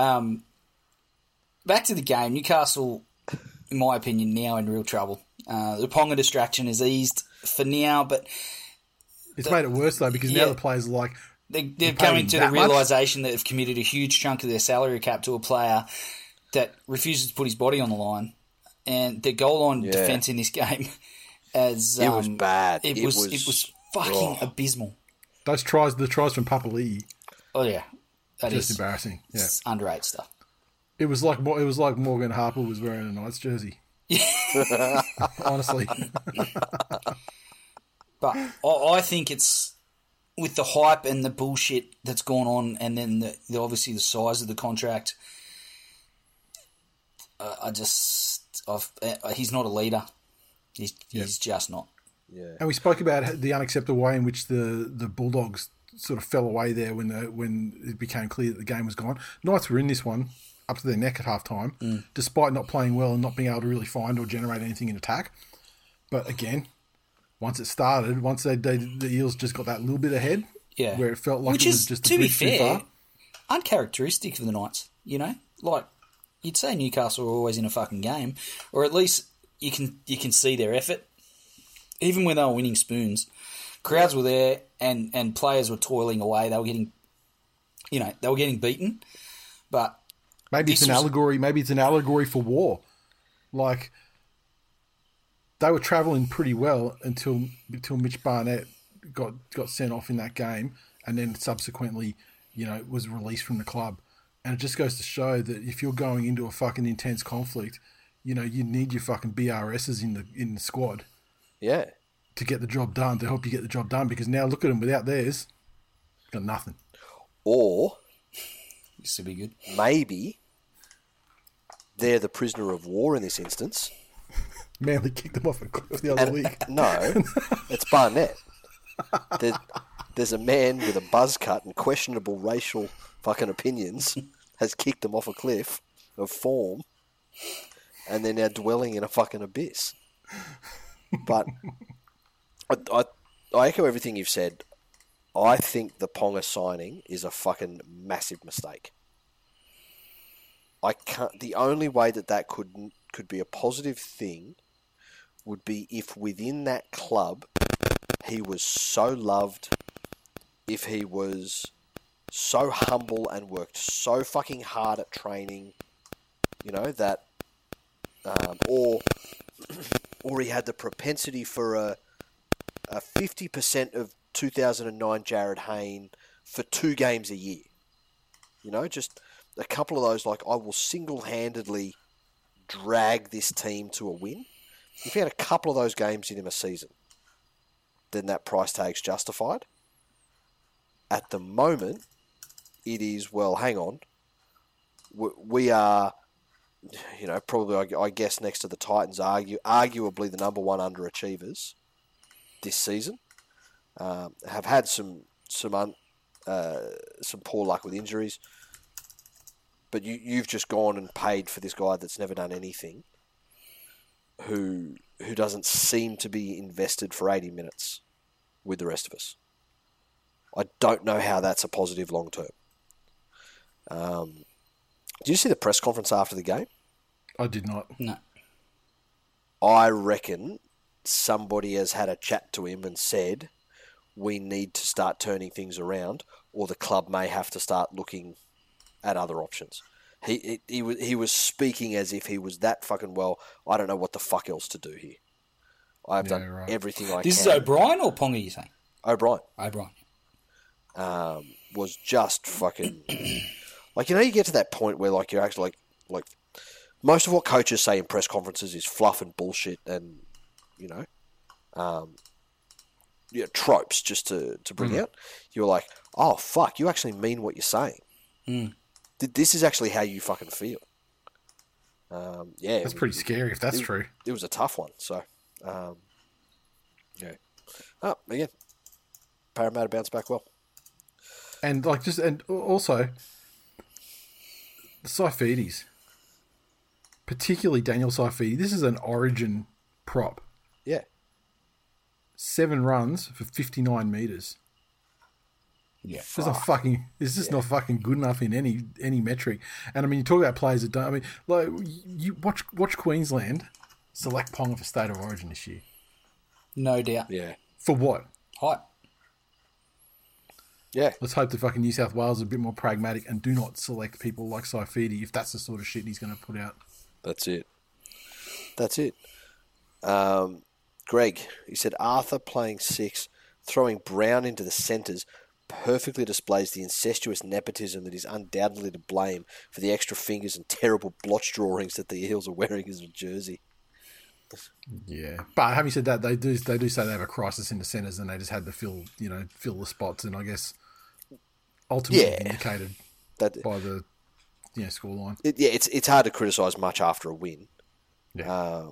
S4: Back to the game. Newcastle, in my opinion, now in real trouble. The Ponga distraction has eased for now, but...
S2: It's made it worse, though, because now the players are like...
S4: They're coming to the realisation that they've committed a huge chunk of their salary cap to a player that refuses to put his body on the line. And their goal line defence in this game... it
S3: was bad.
S4: It was fucking abysmal.
S2: The tries from Papali'i.
S4: Oh yeah, that
S2: just
S4: is
S2: embarrassing. Yeah,
S4: it's underage stuff.
S2: It was like Morgan Harper was wearing a Knights jersey. Honestly.
S4: But I think it's with the hype and the bullshit that's gone on, and then the obviously the size of the contract. He's not a leader. He's just not.
S3: Yeah.
S2: And we spoke about the unacceptable way in which the Bulldogs sort of fell away there when it became clear that the game was gone. Knights were in this one up to their neck at half time, despite not playing well and not being able to really find or generate anything in attack. But again, once it started, the Eels just got that little bit ahead, where it felt like it was just a bridge too far.
S4: Uncharacteristic of the Knights, you know? Like, you'd say Newcastle were always in a fucking game, or at least you can see their effort. Even when they were winning spoons, crowds were there and players were toiling away. They were getting beaten. But
S2: maybe it's an allegory. Maybe it's an allegory for war. Like, they were travelling pretty well until Mitch Barnett got sent off in that game, and then subsequently, was released from the club. And it just goes to show that if you're going into a fucking intense conflict, you need your fucking BRSs in the squad.
S3: Yeah.
S2: To get the job done, to help you get the job done, because now look at them without theirs, got nothing.
S3: Or
S4: this would be good.
S3: Maybe they're the prisoner of war in this instance.
S2: Manly kicked them off a cliff the other week.
S3: No, it's Barnett. There's a man with a buzz cut and questionable racial fucking opinions has kicked them off a cliff of form, and they're now dwelling in a fucking abyss. But I echo everything you've said. I think the Ponga signing is a fucking massive mistake. The only way that could be a positive thing would be if within that club he was so loved, if he was so humble and worked so fucking hard at training, that, or he had the propensity for a 50% of 2009 Jared Hayne for 2 games a year. Just a couple of those, like, I will single-handedly drag this team to a win. If he had a couple of those games in him a season, then that price tag's justified. At the moment, it is, well, hang on. We are, probably, I guess, next to the Titans, arguably the number one underachievers this season. Have had some poor luck with injuries. But you've just gone and paid for this guy that's never done anything, who doesn't seem to be invested for 80 minutes with the rest of us. I don't know how that's a positive long term. Did you see the press conference after the game?
S2: I did not.
S4: No.
S3: I reckon somebody has had a chat to him and said, we need to start turning things around, or the club may have to start looking at other options. He was speaking as if he was that fucking, well, I don't know what the fuck else to do here. I've done everything I can.
S4: This is O'Brien or Ponga, you saying?
S3: O'Brien.
S4: O'Brien.
S3: Was just fucking... like, you get to that point where, like, you're actually, like most of what coaches say in press conferences is fluff and bullshit and, tropes just to bring out. You're like, oh, fuck, you actually mean what you're saying. This is actually how you fucking feel.
S2: That's pretty scary if that's true.
S3: It was a tough one. So, yeah. Oh, again, Parramatta bounced back well.
S2: And also, the Saifidis, particularly Daniel Saifidi, this is an Origin prop.
S3: Yeah.
S2: 7 runs for 59 metres.
S4: Yeah,
S2: it's just not fucking good enough in any metric. And I mean, you talk about players that don't. I mean, like you watch Queensland select Ponga for State of Origin this year.
S4: No doubt.
S3: Yeah.
S2: For what?
S4: Height.
S3: Yeah.
S2: Let's hope the fucking New South Wales are a bit more pragmatic and do not select people like Saifidi if that's the sort of shit he's going to put out.
S3: That's it. Greg, he said Arthur playing 6, throwing Brown into the centres, perfectly displays the incestuous nepotism that is undoubtedly to blame for the extra fingers and terrible blotch drawings that the Eels are wearing as a jersey.
S2: Yeah, but having said that, they do say they have a crisis in the centres and they just had to fill the spots, and I guess ultimately indicated by the scoreline.
S3: It's hard to criticise much after a win.
S2: Yeah.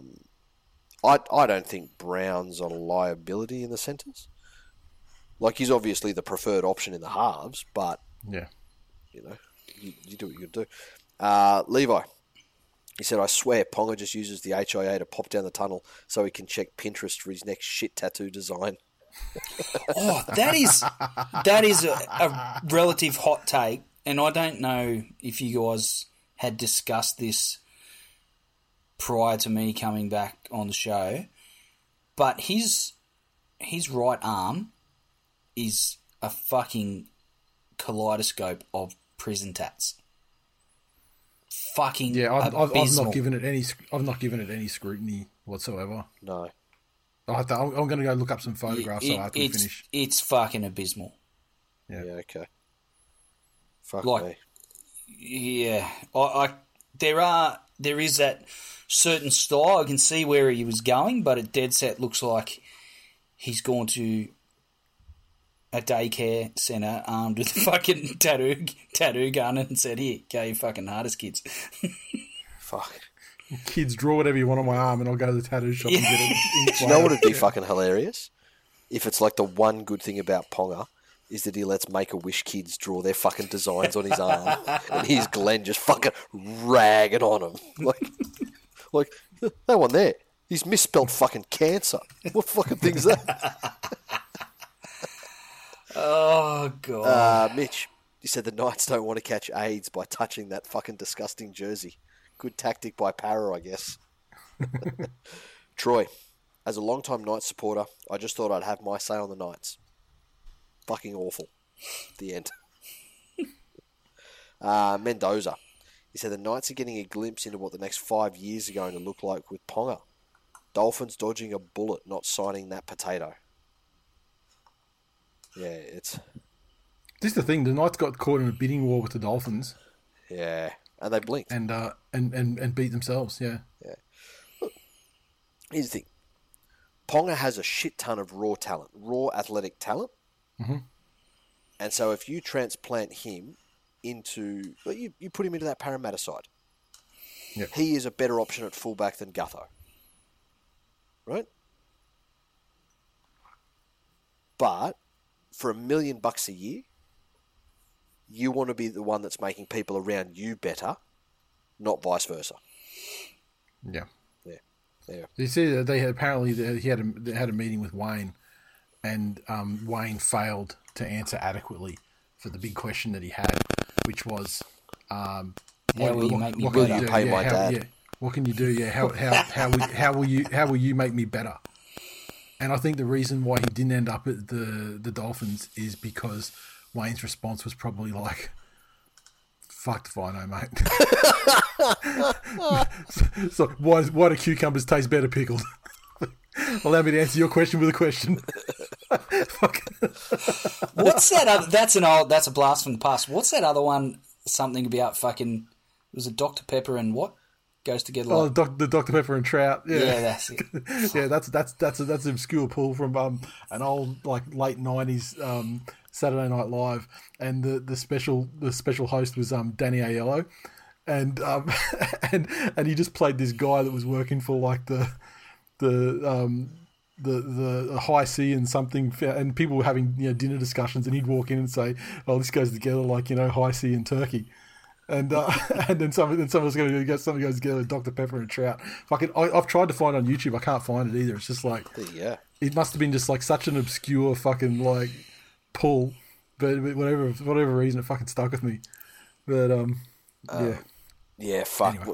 S3: I don't think Brown's a liability in the centres. Like, he's obviously the preferred option in the halves, but
S2: yeah,
S3: you do what you got to do. Levi, he said, I swear Ponga just uses the HIA to pop down the tunnel so he can check Pinterest for his next shit tattoo design.
S4: Oh, that is a relative hot take, and I don't know if you guys had discussed this prior to me coming back on the show, but his right arm is a fucking kaleidoscope of prison tats. Fucking
S2: I've not given it any scrutiny whatsoever.
S3: No.
S2: I'm going to go look up some photographs after we finish.
S4: It's fucking abysmal.
S2: Yeah.
S3: Okay. Fuck
S4: me. Yeah, there is that certain style. I can see where he was going, but it dead set looks like he's gone to a daycare centre armed with a fucking tattoo gun and said, "Here, go you fucking hardest kids."
S3: Fuck.
S2: Kids, draw whatever you want on my arm and I'll go to the tattoo shop and get it.
S3: Do you know what would be fucking hilarious? If it's like the one good thing about Ponga is that he lets Make-A-Wish kids draw their fucking designs on his arm and here's Glenn just fucking ragging on him. Like that one there, he's misspelled fucking cancer. What fucking thing's that?
S4: Oh, God.
S3: Mitch, you said the Knights don't want to catch AIDS by touching that fucking disgusting jersey. Good tactic by Para, I guess. Troy, as a long-time Knights supporter, I just thought I'd have my say on the Knights. Fucking awful. The end. Mendoza, he said the Knights are getting a glimpse into what the next 5 years are going to look like with Ponga. Dolphins dodging a bullet, not signing that potato. Yeah, it's...
S2: This is the thing, the Knights got caught in a bidding war with the Dolphins.
S3: Yeah, and they blinked.
S2: And beat themselves, yeah.
S3: Yeah. Look, here's the thing. Ponga has a shit ton of raw talent, raw athletic talent.
S2: Mm-hmm.
S3: And so if you transplant him into... You put him into that Parramatta side.
S2: Yep.
S3: He is a better option at fullback than Gutho. Right? But for $1 million a year, you want to be the one that's making people around you better, not vice versa.
S2: Yeah.
S3: Yeah.
S2: You see, they had a meeting with Wayne, and Wayne failed to answer adequately for the big question that he had, which was,
S4: how will you make me better?
S3: Pay my dad.
S2: Yeah, what can you do? Yeah, how will you make me better? And I think the reason why he didn't end up at the Dolphins is because Wayne's response was probably like, "Fuck if I know, mate." so why do cucumbers taste better pickled? Allow me to answer your question with a question.
S4: What's that other? That's a blast from the past. What's that other one? Something about fucking. Was it Dr. Pepper and what goes together? Like,
S2: the Dr. Pepper and Trout.
S4: Yeah, that's it.
S2: Yeah, that's an obscure pull from an old like late 90s Saturday Night Live, and the special host was Danny Aiello, and and he just played this guy that was working for like the high C and something, and people were having dinner discussions, and he'd walk in and say, "Oh, this goes together like high C and turkey." And then someone's going to get something goes together with Dr. Pepper and trout. I've tried to find it on YouTube. I can't find it either. It's just like it must have been just like such an obscure fucking like pull, but whatever reason it fucking stuck with me. But
S3: fuck.
S2: Anyway.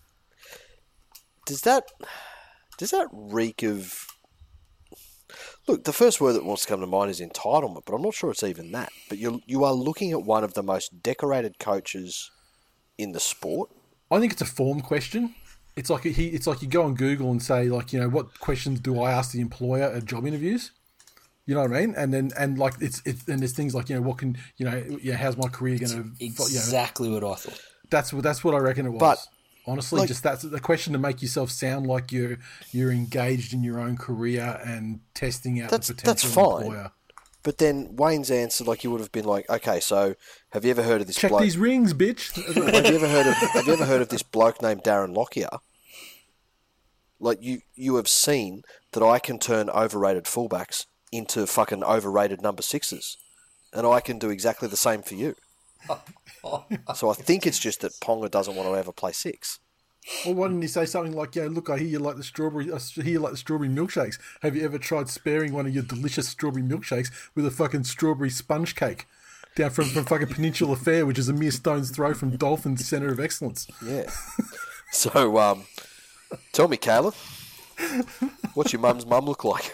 S3: Does that reek of? Look, the first word that wants to come to mind is entitlement, but I'm not sure it's even that. But you are looking at one of the most decorated coaches in the sport.
S2: I think it's a form question. It's like you go on Google and say like, what questions do I ask the employer at job interviews? You know what I mean? And like it's there's things like what can how's my career going to
S3: exactly what I thought.
S2: That's what I reckon it was. But honestly, just that's the question to make yourself sound like you're engaged in your own career and testing out the potential
S3: that's fine.
S2: employer.
S3: But then Wayne's answer, like, he would have been like, okay, so have you ever heard of this
S2: Check
S3: bloke?
S2: these rings, bitch.
S3: Have you ever heard of this bloke named Darren Lockyer? Like, you have seen that I can turn overrated fullbacks into fucking overrated number sixes. And I can do exactly the same for you. So I think it's just that Ponga doesn't want to ever play six.
S2: Well, why didn't he say something like, look, I hear you like the strawberry milkshakes. Have you ever tried sparing one of your delicious strawberry milkshakes with a fucking strawberry sponge cake down from fucking Peninsula Fair, which is a mere stone's throw from Dolphin's Centre of Excellence?
S3: Yeah. So, tell me, Caleb, what's your mum's mum look like?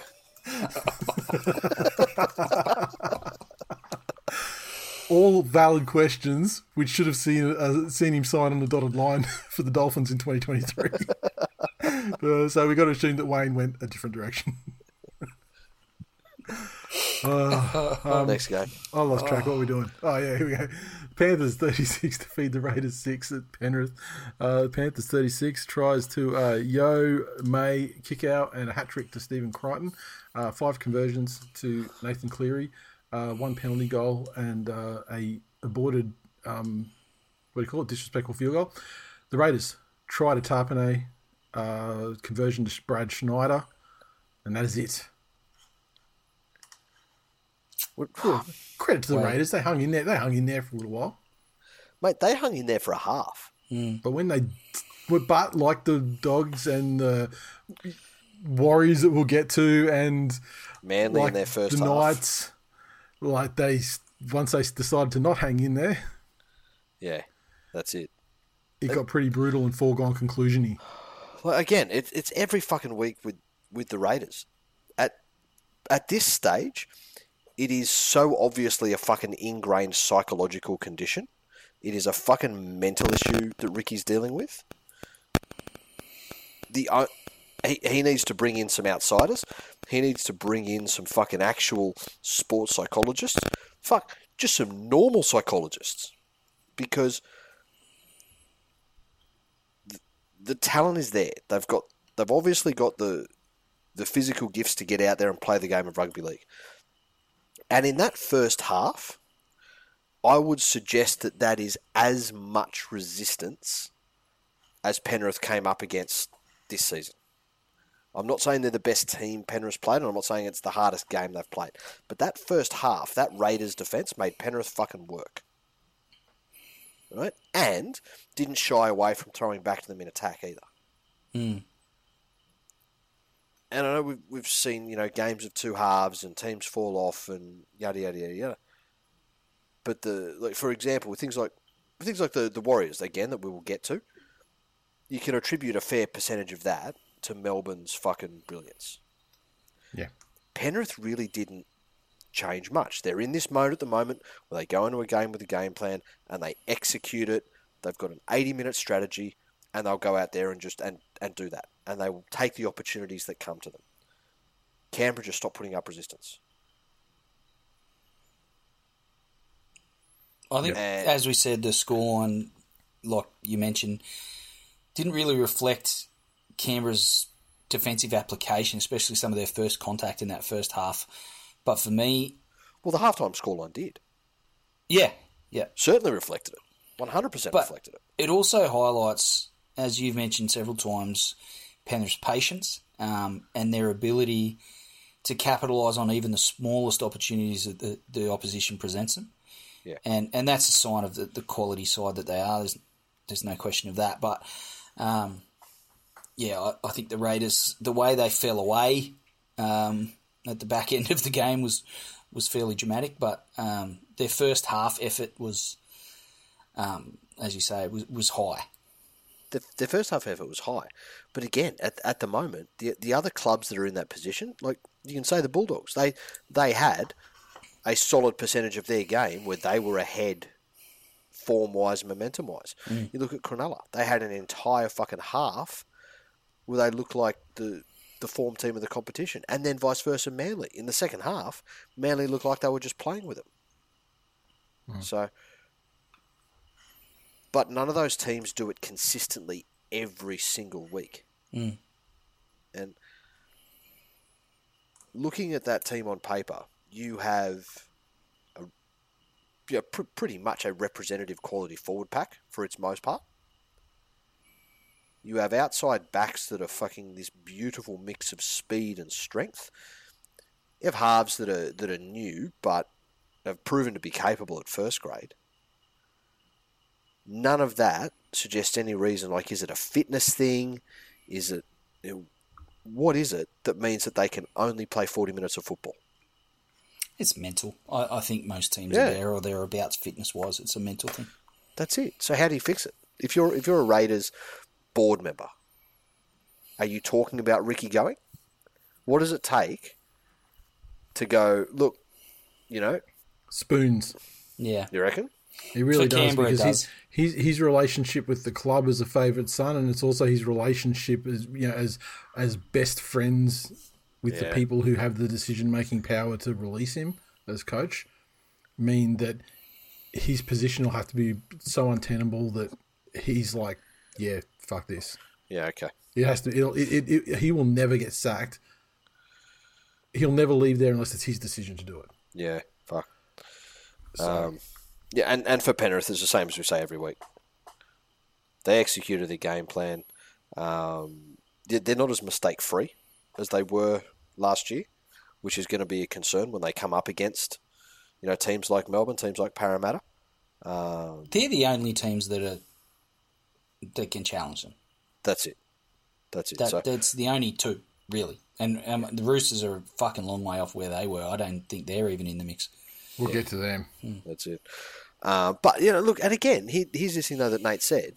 S2: All valid questions, which should have seen him sign on the dotted line for the Dolphins in 2023. So we got to assume that Wayne went a different direction.
S3: Next game.
S2: I lost track. What are we doing? Oh, yeah, here we go. Panthers 36 to feed the Raiders 6 at Penrith. Panthers 36 tries to Yo, May, kick out, and a hat-trick to Stephen Crichton. 5 conversions to Nathan Cleary. 1 penalty goal and a aborted, disrespectful field goal. The Raiders try to Tarpanay, conversion to Brad Schneider, and that is it. Credit to the Raiders. They hung in there. They hung in there for a little while.
S3: Mate, they hung in there for a half.
S2: But when they were like the Dogs and the Warriors that we'll get to, and
S3: Manly
S2: like
S3: in their first
S2: the
S3: half.
S2: Knights, like once they decided to not hang in there,
S3: yeah, that's it.
S2: It got pretty brutal and foregone conclusion-y.
S3: Well, again, it's every fucking week with the Raiders. At this stage, it is so obviously a fucking ingrained psychological condition. It is a fucking mental issue that Ricky's dealing with. He needs to bring in some outsiders. He needs to bring in some fucking actual sports psychologists. Fuck, just some normal psychologists. Because the talent is there. They've obviously got the physical gifts to get out there and play the game of rugby league. And in that first half, I would suggest that is as much resistance as Penrith came up against this season. I'm not saying they're the best team Penrith's played, and I'm not saying it's the hardest game they've played. But that first half, that Raiders defence made Penrith fucking work. Right? And didn't shy away from throwing back to them in attack either. And I know we've seen, games of two halves and teams fall off and yada yada yada yada. But for example, with things like the Warriors, again, that we will get to, you can attribute a fair percentage of that to Melbourne's fucking brilliance.
S2: Yeah.
S3: Penrith really didn't change much. They're in this mode at the moment where they go into a game with a game plan and they execute it. They've got an 80-minute strategy and they'll go out there and just and do that. And they will take the opportunities that come to them. Canberra just stopped putting up resistance.
S4: I think, as we said, the scoreline, like you mentioned, didn't really reflect Canberra's defensive application, especially some of their first contact in that first half. But for me,
S3: Well, the halftime scoreline did.
S4: Yeah.
S3: Certainly reflected it. 100% reflected it.
S4: It also highlights, as you've mentioned several times, Penrith's patience and their ability to capitalise on even the smallest opportunities that the opposition presents them.
S3: Yeah.
S4: And that's a sign of the quality side that they are. There's no question of that. But, I think the Raiders, the way they fell away at the back end of the game was fairly dramatic. But their first half effort was, as you say, was high.
S3: The first half effort was high. But again, at the moment, the other clubs that are in that position, like you can say the Bulldogs, they had a solid percentage of their game where they were ahead form-wise and momentum-wise. You look at Cronulla, they had an entire fucking half where they looked like the form team of the competition. And then vice versa, Manly. In the second half, Manly looked like they were just playing with them. So, but none of those teams do it consistently every single week. And looking at that team on paper, you have pretty much a representative quality forward pack for its most part. You have outside backs that are fucking this beautiful mix of speed and strength. You have halves that are new but have proven to be capable at first grade. None of that suggests any reason, like, is it a fitness thing? Is it, what is it that means that they can only play 40 minutes of football?
S4: It's mental. I think most teams are there or thereabouts fitness-wise. It's a mental thing.
S3: That's it. So how do you fix it? If you're a Raiders board member, are you talking about Ricky going? What does it take to go, look,
S2: Spoons.
S3: Yeah. You reckon?
S2: He really does,
S4: Canberra
S2: because his relationship with the club as a favourite son, and it's also his relationship as best friends with the people who have the decision-making power to release him as coach, mean that his position will have to be so untenable that he's like, yeah, fuck this.
S3: Yeah, okay.
S2: It has to. He will never get sacked. He'll never leave there unless it's his decision to do it.
S3: Yeah, fuck. And for Penrith, it's the same as we say every week. They executed their game plan. They're not as mistake-free as they were last year, which is going to be a concern when they come up against, teams like Melbourne, teams like Parramatta.
S4: They're the only teams that can challenge them.
S3: That's it.
S4: That's the only two, really. And the Roosters are a fucking long way off where they were. I don't think they're even in the mix.
S2: We'll get to them.
S3: That's it. But, look, and again, here's this thing, though, that Nate said.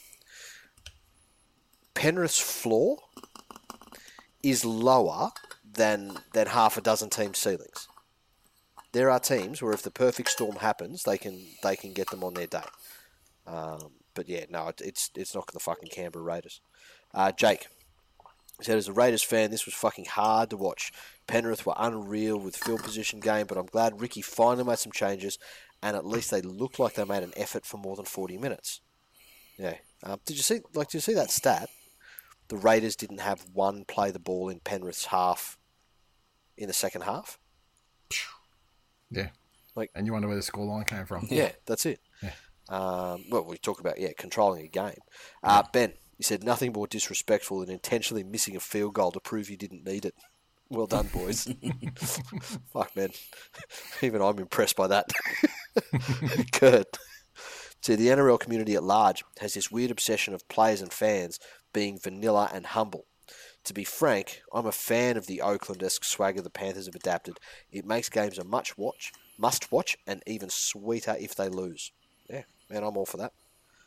S3: Penrith's floor is lower than half a dozen teams' ceilings. There are teams where if the perfect storm happens, they can get them on their day. But yeah, no, it's not the fucking Canberra Raiders. Jake said, as a Raiders fan, this was fucking hard to watch. Penrith were unreal with field position game, but I'm glad Ricky finally made some changes, and at least they looked like they made an effort for more than 40 minutes. Yeah. Did you see that stat? The Raiders didn't have one play the ball in Penrith's half in the second half.
S2: Yeah. And you wonder where the scoreline came from.
S3: Yeah, that's it.
S2: Yeah.
S3: Well, we talk about, controlling a game. Ben, you said nothing more disrespectful than intentionally missing a field goal to prove you didn't need it. Well done, boys. Fuck, man. Even I'm impressed by that. Kurt. See, the NRL community at large has this weird obsession of players and fans being vanilla and humble. To be frank, I'm a fan of the Oakland-esque swagger the Panthers have adapted. It makes games a must-watch, and even sweeter if they lose. Yeah, man, I'm all for that.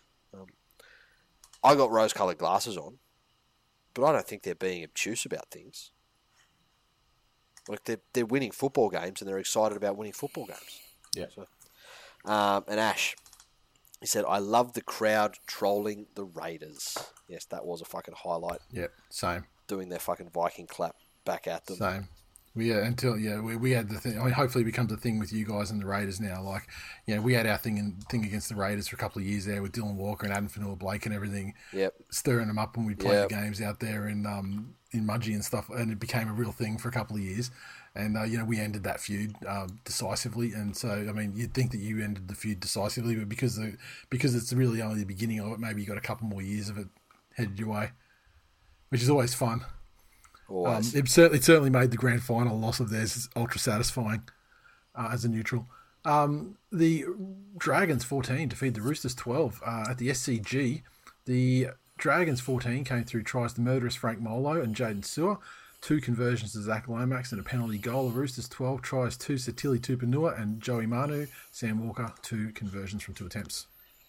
S3: I got rose-coloured glasses on, but I don't think they're being obtuse about things. Like, they're winning football games, and they're excited about winning football games.
S2: Yeah.
S3: So, and Ash, he said, I love the crowd trolling the Raiders. Yes, that was a fucking highlight.
S2: Yep, same.
S3: Doing their fucking Viking clap back at them.
S2: Same. We had the thing. I mean, hopefully it becomes a thing with you guys and the Raiders now. Like, we had our thing against the Raiders for a couple of years there with Dylan Walker and Adam Fanua Blake and everything.
S3: Yep.
S2: Stirring them up when we played the games out there in in Mudgee and stuff, and it became a real thing for a couple of years. And, we ended that feud decisively. And so, I mean, you'd think that you ended the feud decisively, but because it's really only the beginning of it, maybe you got a couple more years of it headed your way, which is always fun.
S3: Always.
S2: It certainly made the grand final loss of theirs ultra satisfying as a neutral. The Dragons 14 defeated the Roosters 12 at the SCG. The Dragons 14 came through tries to murderous Frank Molo and Jaden Sewer, 2 conversions to Zach Lomax and a penalty goal. The Roosters 12 tries to Satili Tupanua and Joey Manu. Sam Walker, 2 conversions from 2 attempts.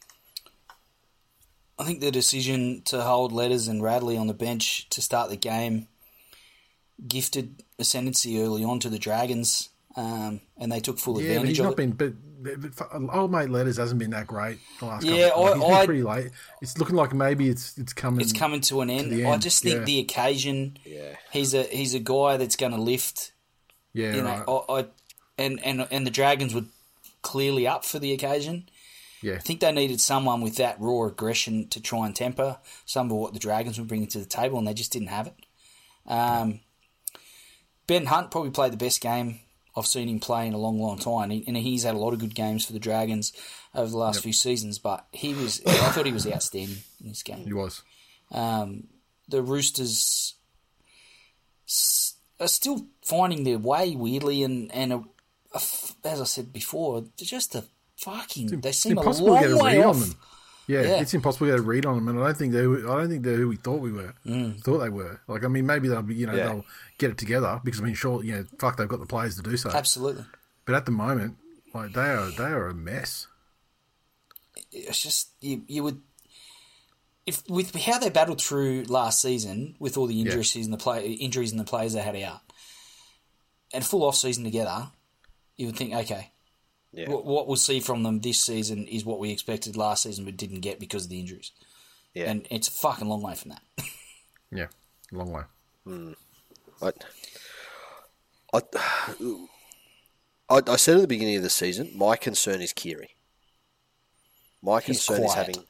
S4: I think the decision to hold Letters and Radley on the bench to start the game gifted ascendancy early on to the Dragons, and they took full advantage of it.
S2: But old mate Letters hasn't been that great the last
S4: Yeah,
S2: couple of He's been pretty late. It's looking like maybe it's coming.
S4: It's coming to an end. I just think the occasion.
S3: Yeah.
S4: He's a guy that's going to lift.
S2: Yeah, right.
S4: And the Dragons were clearly up for the occasion.
S2: Yeah.
S4: I think they needed someone with that raw aggression to try and temper some of what the Dragons were bringing to the table, and they just didn't have it. Ben Hunt probably played the best game I've seen him play in a long, long time, and he's had a lot of good games for the Dragons over the last few seasons, but I thought he was outstanding in this game.
S2: He was.
S4: The Roosters are still finding their way weirdly, and as I said before, they're just they seem a long way off.
S2: Them. Yeah, it's impossible to get a read on them, and I don't think they're who we thought we were. Thought they were. Like, I mean, maybe they'll be, they'll get it together because I mean, sure, they've got the players to do so.
S4: Absolutely.
S2: But at the moment, like they are a mess.
S4: It's just you would, if with how they battled through last season with all the injuries and the players they had out, and full off season together, you would think, okay. Yeah. What we'll see from them this season is what we expected last season but didn't get because of the injuries. Yeah. And it's a fucking long way from that.
S2: Yeah, long way.
S3: I said at the beginning of the season, my concern is Keary. My concern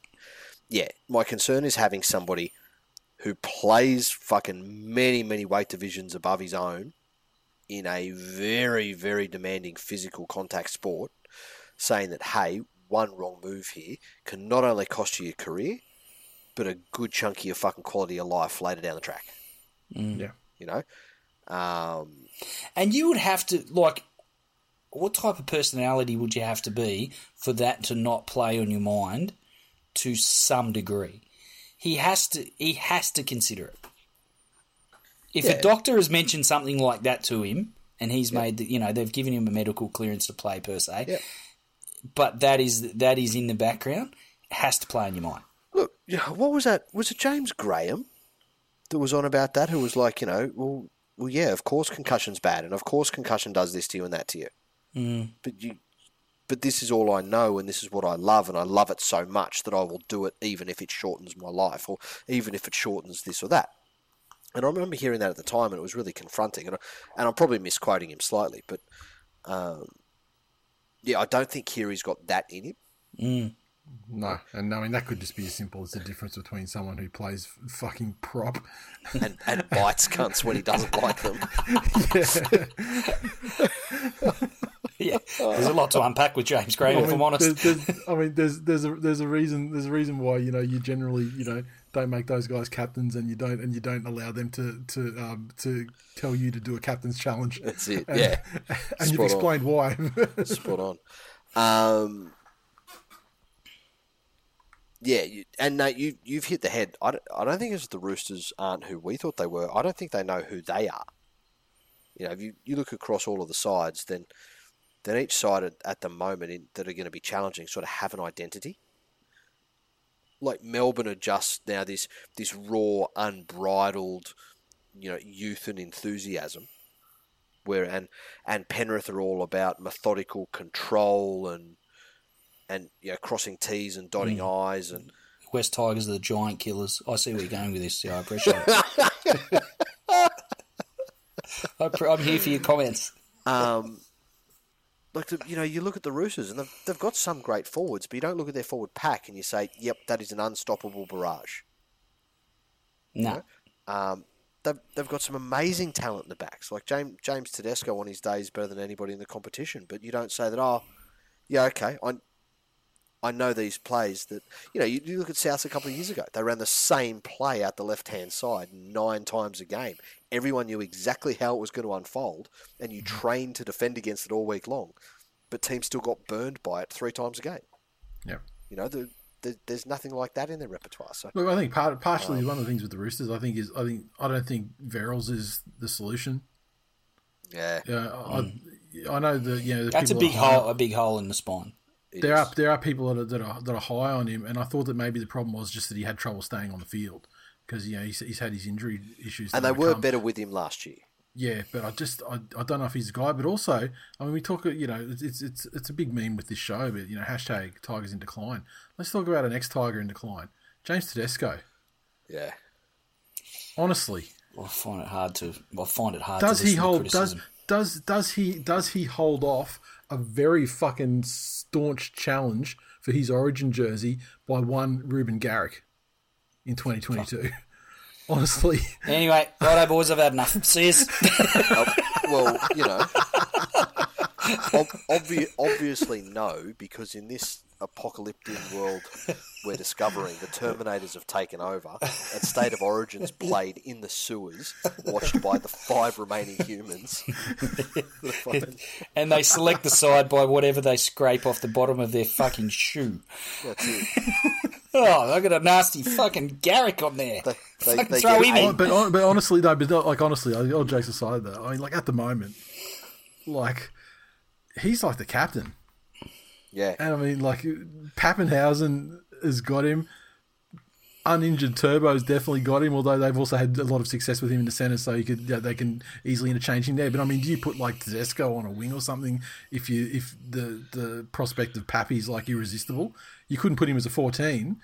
S3: is having somebody who plays fucking many, many weight divisions above his own in a very, very demanding physical contact sport, saying that, hey, one wrong move here can not only cost you your career, but a good chunk of your fucking quality of life later down the track.
S2: Yeah.
S4: And you would have to, like, what type of personality would you have to be for that to not play on your mind to some degree? He has to consider it. If a doctor has mentioned something like that to him, and he's made, they've given him a medical clearance to play per se, but that is in the background, it has to play on your mind.
S3: Look, what was that? Was it James Graham that was on about that? Who was like, well, yeah, of course concussion's bad, and of course concussion does this to you and that to you. But this is all I know, and this is what I love, and I love it so much that I will do it even if it shortens my life, or even if it shortens this or that. And I remember hearing that at the time, and it was really confronting. And I'm probably misquoting him slightly, but I don't think Keary's got that in him.
S2: No, and I mean that could just be as simple as the difference between someone who plays fucking prop
S3: and bites cunts when he doesn't like them.
S4: Yeah, there's a lot to unpack with James Graham, if I'm honest.
S2: There's a reason why you generally don't make those guys captains, and you don't allow them to tell you to do a captain's challenge.
S3: That's it.
S2: And you've explained why.
S3: Spot on. You've hit the head. I don't think it's the Roosters aren't who we thought they were. I don't think they know who they are. If you look across all of the sides, then each side at the moment that are going to be challenging sort of have an identity. Like Melbourne are just now this raw, unbridled, youth and enthusiasm. And Penrith are all about methodical control and crossing T's and dotting I's, and
S4: West Tigers are the giant killers. I see where you're going with this. Yeah, I appreciate it. I'm here for your comments.
S3: You look at the Roosters and they've got some great forwards, but you don't look at their forward pack and you say, "Yep, that is an unstoppable barrage."
S4: No.
S3: they've got some amazing talent in the backs. Like James Tedesco on his day is better than anybody in the competition, but you don't say that. Oh, yeah, okay. I know these plays that you look at South a couple of years ago. They ran the same play out the left hand side 9 times a game. Everyone knew exactly how it was going to unfold, and you trained to defend against it all week long. But teams still got burned by it 3 times a game.
S2: Yeah.
S3: There's nothing like that in their repertoire. So
S2: look, I think partially one of the things with the Roosters, I don't think Verrills is the solution.
S3: Yeah.
S2: I know that the
S4: that's a big hole in the spine.
S2: There are people that are high on him, and I thought that maybe the problem was just that he had trouble staying on the field because he's had his injury issues.
S3: And they were better with him last year.
S2: Yeah, but I don't know if he's the guy. But also, I mean, we talk. It's a big meme with this show, but hashtag Tigers in decline. Let's talk about an ex-Tiger in decline, James Tedesco.
S3: Yeah.
S2: Honestly,
S4: I find it hard to.
S2: Does
S4: to
S2: he hold?
S4: criticism.
S2: Does he hold off a very fucking staunch challenge for his Origin jersey by one Ruben Garrick in 2022? Honestly.
S4: Anyway, righto, boys, I've had enough. See yous.
S3: Well, obviously no, because in this apocalyptic world we're discovering, the Terminators have taken over, and State of Origin's played in the sewers, watched by the 5 remaining humans.
S4: And they select the side by whatever they scrape off the bottom of their fucking shoe.
S3: That's it.
S4: Oh, I got a nasty fucking Garrick on there.
S3: They
S4: throw him in.
S2: But honestly, no. But honestly, all jokes aside, though, I mean, like at the moment, like he's like the captain.
S3: Yeah.
S2: And I mean, like Pappenhausen has got him. Uninjured Turbo's definitely got him, although they've also had a lot of success with him in the centre, so they can easily interchange him there. But I mean, do you put like Tedesco on a wing or something if the prospect of Pappy's like irresistible? You couldn't put him as a 14.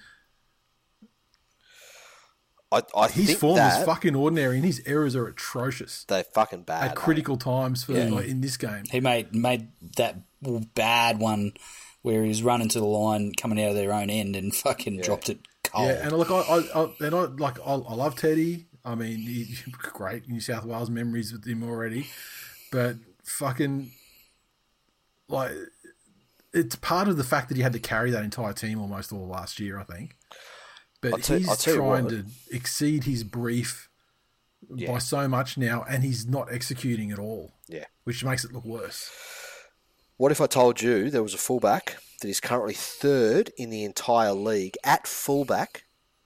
S2: His form is fucking ordinary, and his errors are atrocious.
S3: They're fucking bad
S2: at critical times for in this game.
S4: He made that bad one where he was running to the line, coming out of their own end, and fucking dropped it cold.
S2: Yeah, and look, I love Teddy. I mean, he's great New South Wales memories with him already, but fucking like it's part of the fact that he had to carry that entire team almost all last year, I think. But he's trying to exceed his brief by so much now, and he's not executing at all.
S3: Yeah, which
S2: makes it look worse.
S3: What if I told you there was a fullback that is currently 3rd in the entire league at fullback,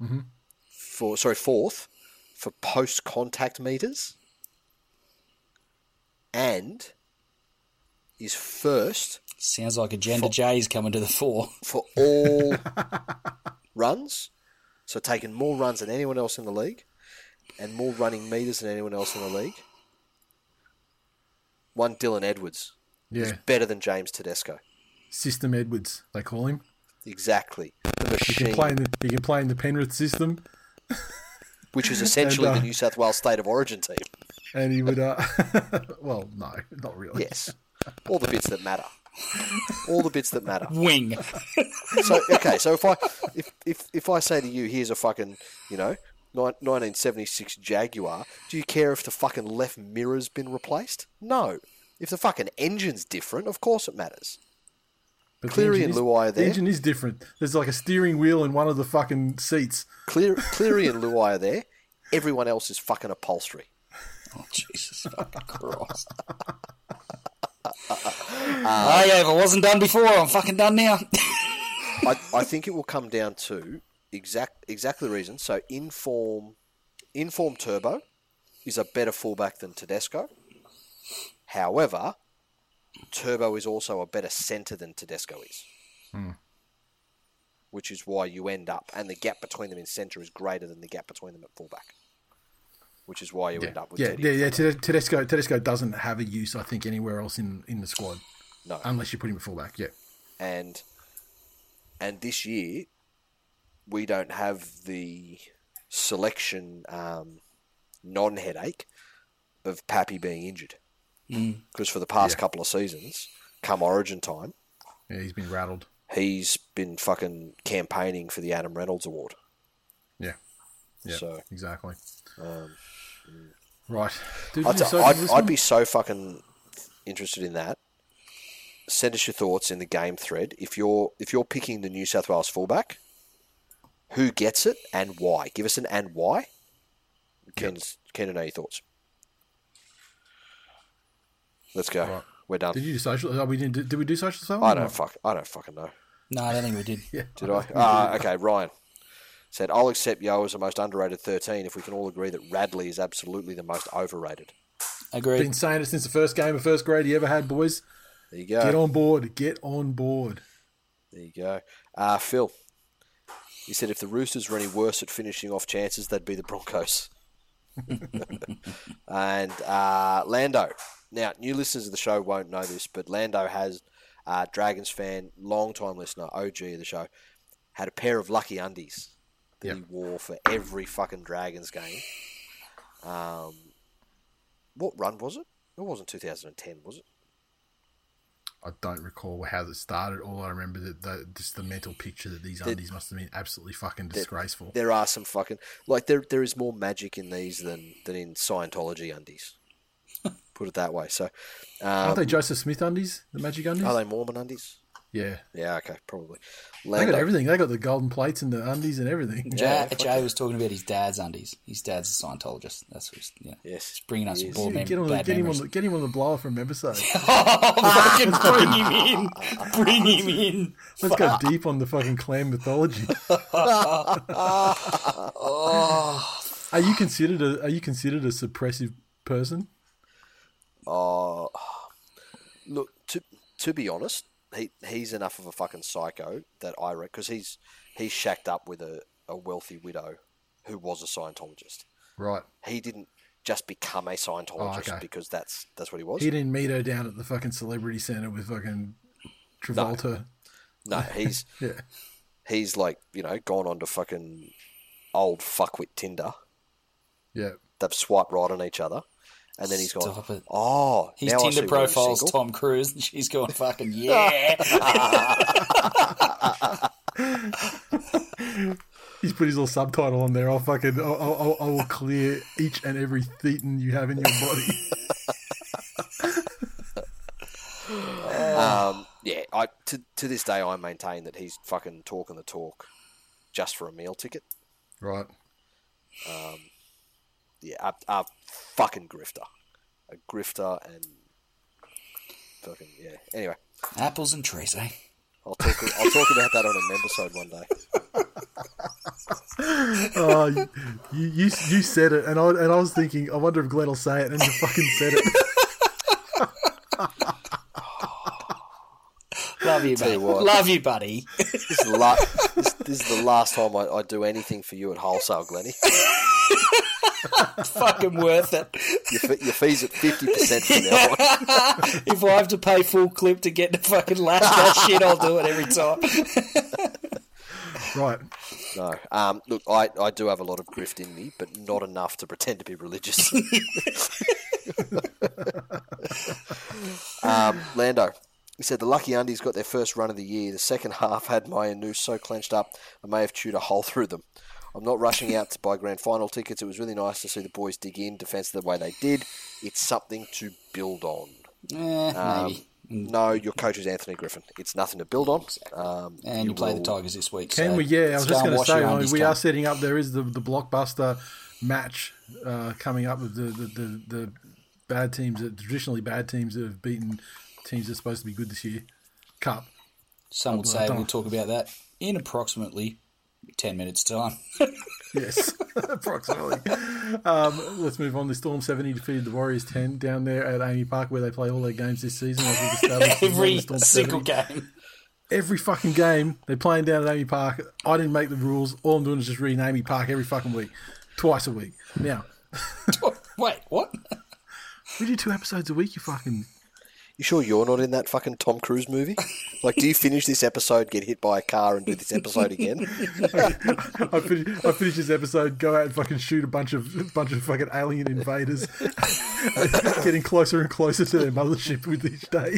S3: fourth for post-contact meters, and is first.
S4: Sounds like Agenda J's coming to the fore
S3: for all runs. So taking more runs than anyone else in the league, and more running meters than anyone else in the league. One Dylan Edwards is better than James Tedesco.
S2: System Edwards, they call him.
S3: Exactly. The machine.
S2: He can play in the Penrith system.
S3: Which is essentially the New South Wales State of Origin team.
S2: And he would... well, no, not really.
S3: Yes. All the bits that matter. All the bits that matter.
S4: Wing.
S3: So if I say to you, here's a fucking 1976 Jaguar, do you care if the fucking left mirror's been replaced? No. If the fucking engine's different, of course it matters.
S2: But
S3: Cleary and Luai are there.
S2: The engine is different. There's like a steering wheel in one of the fucking seats.
S3: Cleary and Luai are there. Everyone else is fucking upholstery.
S4: Oh, Jesus fucking Christ. If it wasn't done before, I'm fucking done now.
S3: I think it will come down to exactly the reason. So Inform Turbo is a better fullback than Tedesco. However, Turbo is also a better centre than Tedesco is. Which is why you end up, and the gap between them in centre is greater than the gap between them at fullback. Which is why you end up with Teddy.
S2: Tedesco doesn't have a use, I think, anywhere else in the squad.
S3: No.
S2: Unless you put him at fullback,
S3: And this year, we don't have the selection non-headache of Pappy being injured. Because for the past couple of seasons, come Origin time...
S2: Yeah, he's been rattled.
S3: He's been fucking campaigning for the Adam Reynolds Award.
S2: Yeah, so, exactly. Right.
S3: I'd be so fucking interested in that. Send us your thoughts in the game thread. If you're picking the New South Wales fullback, who gets it and why? Give us an and why. Keen to know your thoughts. Let's go. Right. We're done.
S2: Did you do social? Oh, we didn't. Did we do social selling?
S3: I don't fucking know.
S4: No, I don't think we did.
S3: Did I? Okay, Ryan said, I'll accept Yo as the most underrated 13 if we can all agree that Radley is absolutely the most overrated.
S2: Agreed. Been saying it since the first game of first grade he ever had, boys.
S3: There you go.
S2: Get on board. Get on board.
S3: There you go. Phil, he said if the Roosters were any worse at finishing off chances, they'd be the Broncos. And Lando. Now, new listeners of the show won't know this, but Lando has, Dragons fan, long-time listener, OG of the show, had a pair of lucky undies that he wore for every fucking Dragons game. What run was it? It wasn't 2010, was it?
S2: I don't recall how it started. All I remember just the mental picture that these undies must have been absolutely fucking disgraceful.
S3: There are some fucking there is more magic in these than in Scientology undies. Put it that way. So,
S2: aren't they Joseph Smith undies? The magic undies?
S3: Are they Mormon undies?
S2: Yeah.
S3: Yeah. Okay. Probably.
S2: They got everything. They got the golden plates and the undies and everything.
S4: Jay was talking about his dad's undies. His dad's a Scientologist. That's what he's,
S3: Yes.
S4: He's bringing us more
S2: get him on the blower from episode.
S4: Fucking bring him in. Bring him in.
S2: Let's go deep on the fucking clan mythology. Are you considered a suppressive person?
S3: Look, to be honest, he's enough of a fucking psycho that I reckon, because he's shacked up with a wealthy widow who was a Scientologist.
S2: Right.
S3: He didn't just become a Scientologist because that's what he was.
S2: He didn't meet her down at the fucking Celebrity Centre with fucking Travolta.
S3: No, he's he's like, gone on to fucking old fuckwit Tinder.
S2: Yeah.
S3: They've swiped right on each other. And then he's gone,
S4: his Tinder profile's Tom Cruise, and she's going, fucking, yeah.
S2: He's put his little subtitle on there. I will clear each and every thetan you have in your body.
S3: To this day, I maintain that he's fucking talking the talk just for a meal ticket.
S2: Right.
S3: A fucking grifter. A grifter and fucking, Anyway.
S4: Apples and trees, eh?
S3: I'll talk about that on a members one
S2: day. You said it, and I was thinking, I wonder if Glenn will say it, and you fucking said it.
S4: Love you, buddy. Love you, buddy.
S3: This is the last time I do anything for you at wholesale, Glennie.
S4: It's fucking worth it.
S3: Your fees at 50% from now on.
S4: If I have to pay full clip to get the fucking last shit, I'll do it every time.
S2: Right.
S3: No. Look, I do have a lot of grift in me, but not enough to pretend to be religious. Lando. He said the Lucky Undies got their first run of the year. The second half had my noose so clenched up I may have chewed a hole through them. I'm not rushing out to buy grand final tickets. It was really nice to see the boys dig in defence the way they did. It's something to build on.
S4: Maybe.
S3: No, your coach is Anthony Griffin. It's nothing to build on.
S4: And you play the Tigers this week.
S2: Can we? Yeah, I was just going to say, we are setting up. There is the blockbuster match coming up with the bad teams, traditionally bad teams that have beaten teams that are supposed to be good this year. Cup.
S4: Some would say we'll talk about that in approximately 10 minutes' time.
S2: Yes, approximately. Let's move on. The Storm 70 defeated the Warriors 10 down there at Amy Park, where they play all their games this season.
S4: Every single game.
S2: Every fucking game, they're playing down at Amy Park. I didn't make the rules. All I'm doing is just reading Amy Park every fucking week. Twice a week. Now.
S4: Wait, what?
S2: We do 2 episodes a week, you fucking...
S3: You sure you're not in that fucking Tom Cruise movie? Like, do you finish this episode, get hit by a car, and do this episode again?
S2: I finish this episode, go out and fucking shoot a bunch of fucking alien invaders, getting closer and closer to their mothership with each day.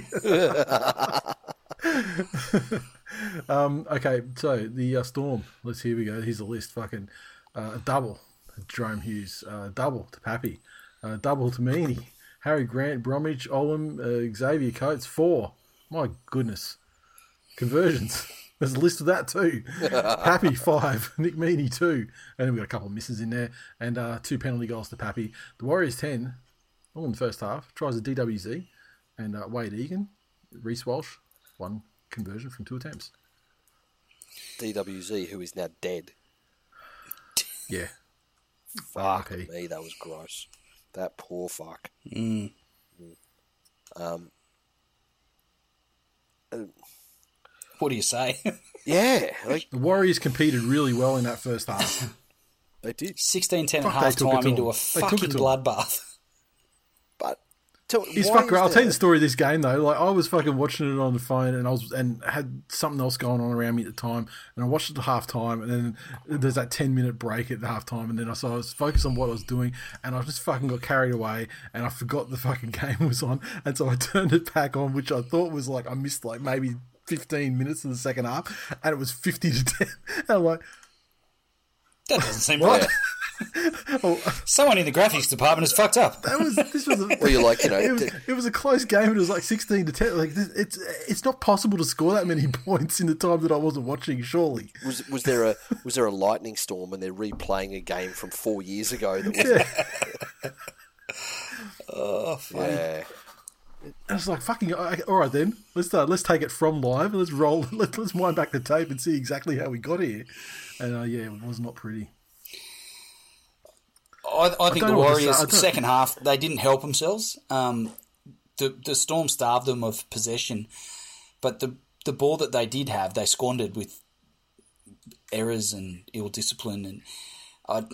S2: Okay, so the Storm. Here we go. Here's the list. Fucking a double. Jerome Hughes. Double to Pappy. Double to Meany. Harry Grant, Bromwich, Olam, Xavier Coates, 4. My goodness. Conversions. There's a list of that too. Pappy, 5. Nick Meaney, 2. And then we've got a couple of misses in there. And 2 penalty goals to Pappy. The Warriors, 10. All in the first half. Tries a DWZ. And Wade Egan, Reece Walsh, 1 conversion from 2 attempts.
S3: DWZ, who is now dead.
S2: Yeah.
S3: Fuck me, that was gross. That poor fuck.
S4: What do you say?
S3: Yeah. Like,
S2: the Warriors competed really well in that first half.
S3: they did.
S4: 16-10 at half time into a fucking bloodbath.
S3: But
S2: He's fucking. I'll tell you the story of this game though. Like I was fucking watching it on the phone, and had something else going on around me at the time, and I watched it at half time, and then there's that 10-minute break at the half time, and then I was focused on what I was doing, and I just fucking got carried away, and I forgot the fucking game was on, and so I turned it back on, which I thought was like I missed like maybe 15 minutes of the second half, and it was 50-10. And I'm like,
S4: that doesn't seem right. Someone in the graphics department is fucked up.
S2: This was.
S3: Well, you're like,
S2: it was a close game. It was like 16-10. Like it's not possible to score that many points in the time that I wasn't watching. Surely.
S3: Was there a lightning storm and they're replaying a game from 4 years ago? That was.
S4: Oh, funny.
S3: Yeah.
S2: I was like, fucking. All right, then let's take it from live and let's roll. Let's wind back the tape and see exactly how we got here. And it was not pretty.
S4: I think the Warriors, second half, they didn't help themselves. The Storm starved them of possession, but the ball that they did have, they squandered with errors and ill discipline, and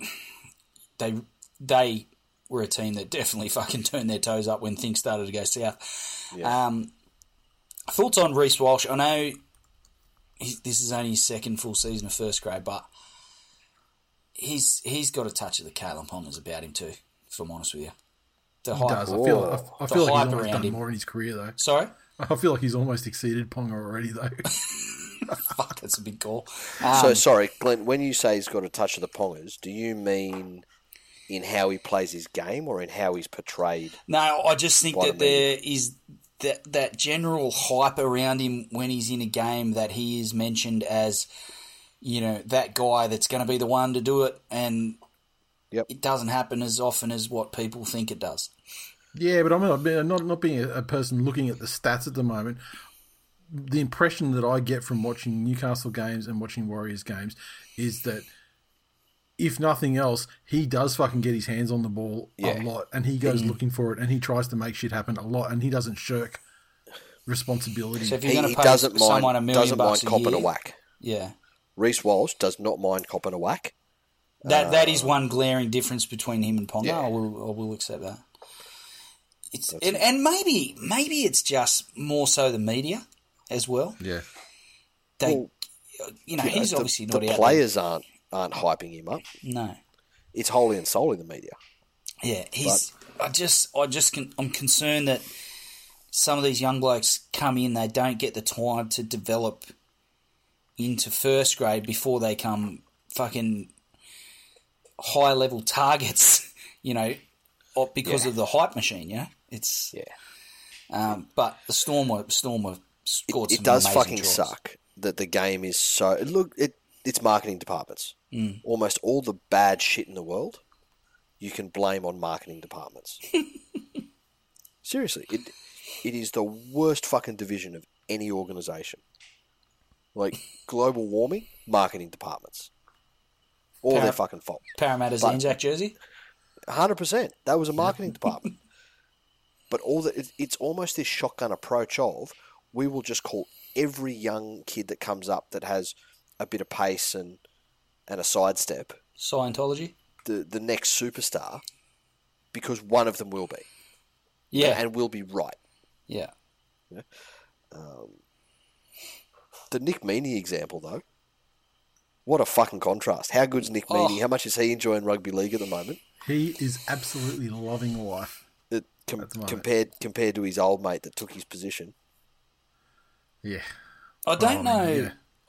S4: they were a team that definitely fucking turned their toes up when things started to go south. Yeah. Thoughts on Reece Walsh? I know this is only his second full season of first grade, but he's got a touch of the Kalen Pongers about him too, if I'm honest with you.
S2: He does. I feel like he's almost done more in his career though.
S4: Sorry?
S2: I feel like he's almost exceeded Ponga already though.
S4: Fuck, that's a big call.
S3: So, sorry, Glenn, when you say he's got a touch of the Pongers, do you mean in how he plays his game or in how he's portrayed?
S4: No, I just think that there is that general hype around him when he's in a game, that he is mentioned as, that guy that's going to be the one to do it, and it doesn't happen as often as what people think it does.
S2: Yeah, but I'm not being a person looking at the stats at the moment. The impression that I get from watching Newcastle games and watching Warriors games is that, if nothing else, he does fucking get his hands on the ball a lot, and he goes looking for it, and he tries to make shit happen a lot, and he doesn't shirk responsibility.
S4: So if you're going to pay someone $1 million bucks a year,
S3: copping a whack.
S4: Yeah.
S3: Reece Walsh does not mind copping a whack.
S4: That is one glaring difference between him and Ponga. Yeah. I will accept that. And maybe it's just more so the media as well.
S2: Yeah.
S4: He's obviously not out there.
S3: The players aren't hyping him up.
S4: No.
S3: It's wholly and solely the media.
S4: Yeah, I'm concerned that some of these young blokes come in, they don't get the time to develop into first grade before they come fucking high level targets, because of the hype machine, It's but the Storm were scored some
S3: it does
S4: amazing
S3: fucking
S4: draws.
S3: Suck that the game is so it's marketing departments. Almost all the bad shit in the world you can blame on marketing departments. Seriously, it is the worst fucking division of any organisation. Like global warming, marketing departments. All their fucking fault.
S4: Parramatta's Anzac jersey?
S3: 100%. That was a marketing department. But it's almost this shotgun approach of, we will just call every young kid that comes up that has a bit of pace and a sidestep.
S4: Scientology?
S3: The next superstar, because one of them will be.
S4: Yeah.
S3: And will be right.
S4: Yeah.
S3: The Nick Meaney example, though. What a fucking contrast. How good's Nick Meaney? How much is he enjoying rugby league at the moment?
S2: He is absolutely loving life.
S3: Compared to his old mate that took his position.
S2: Yeah.
S4: I don't know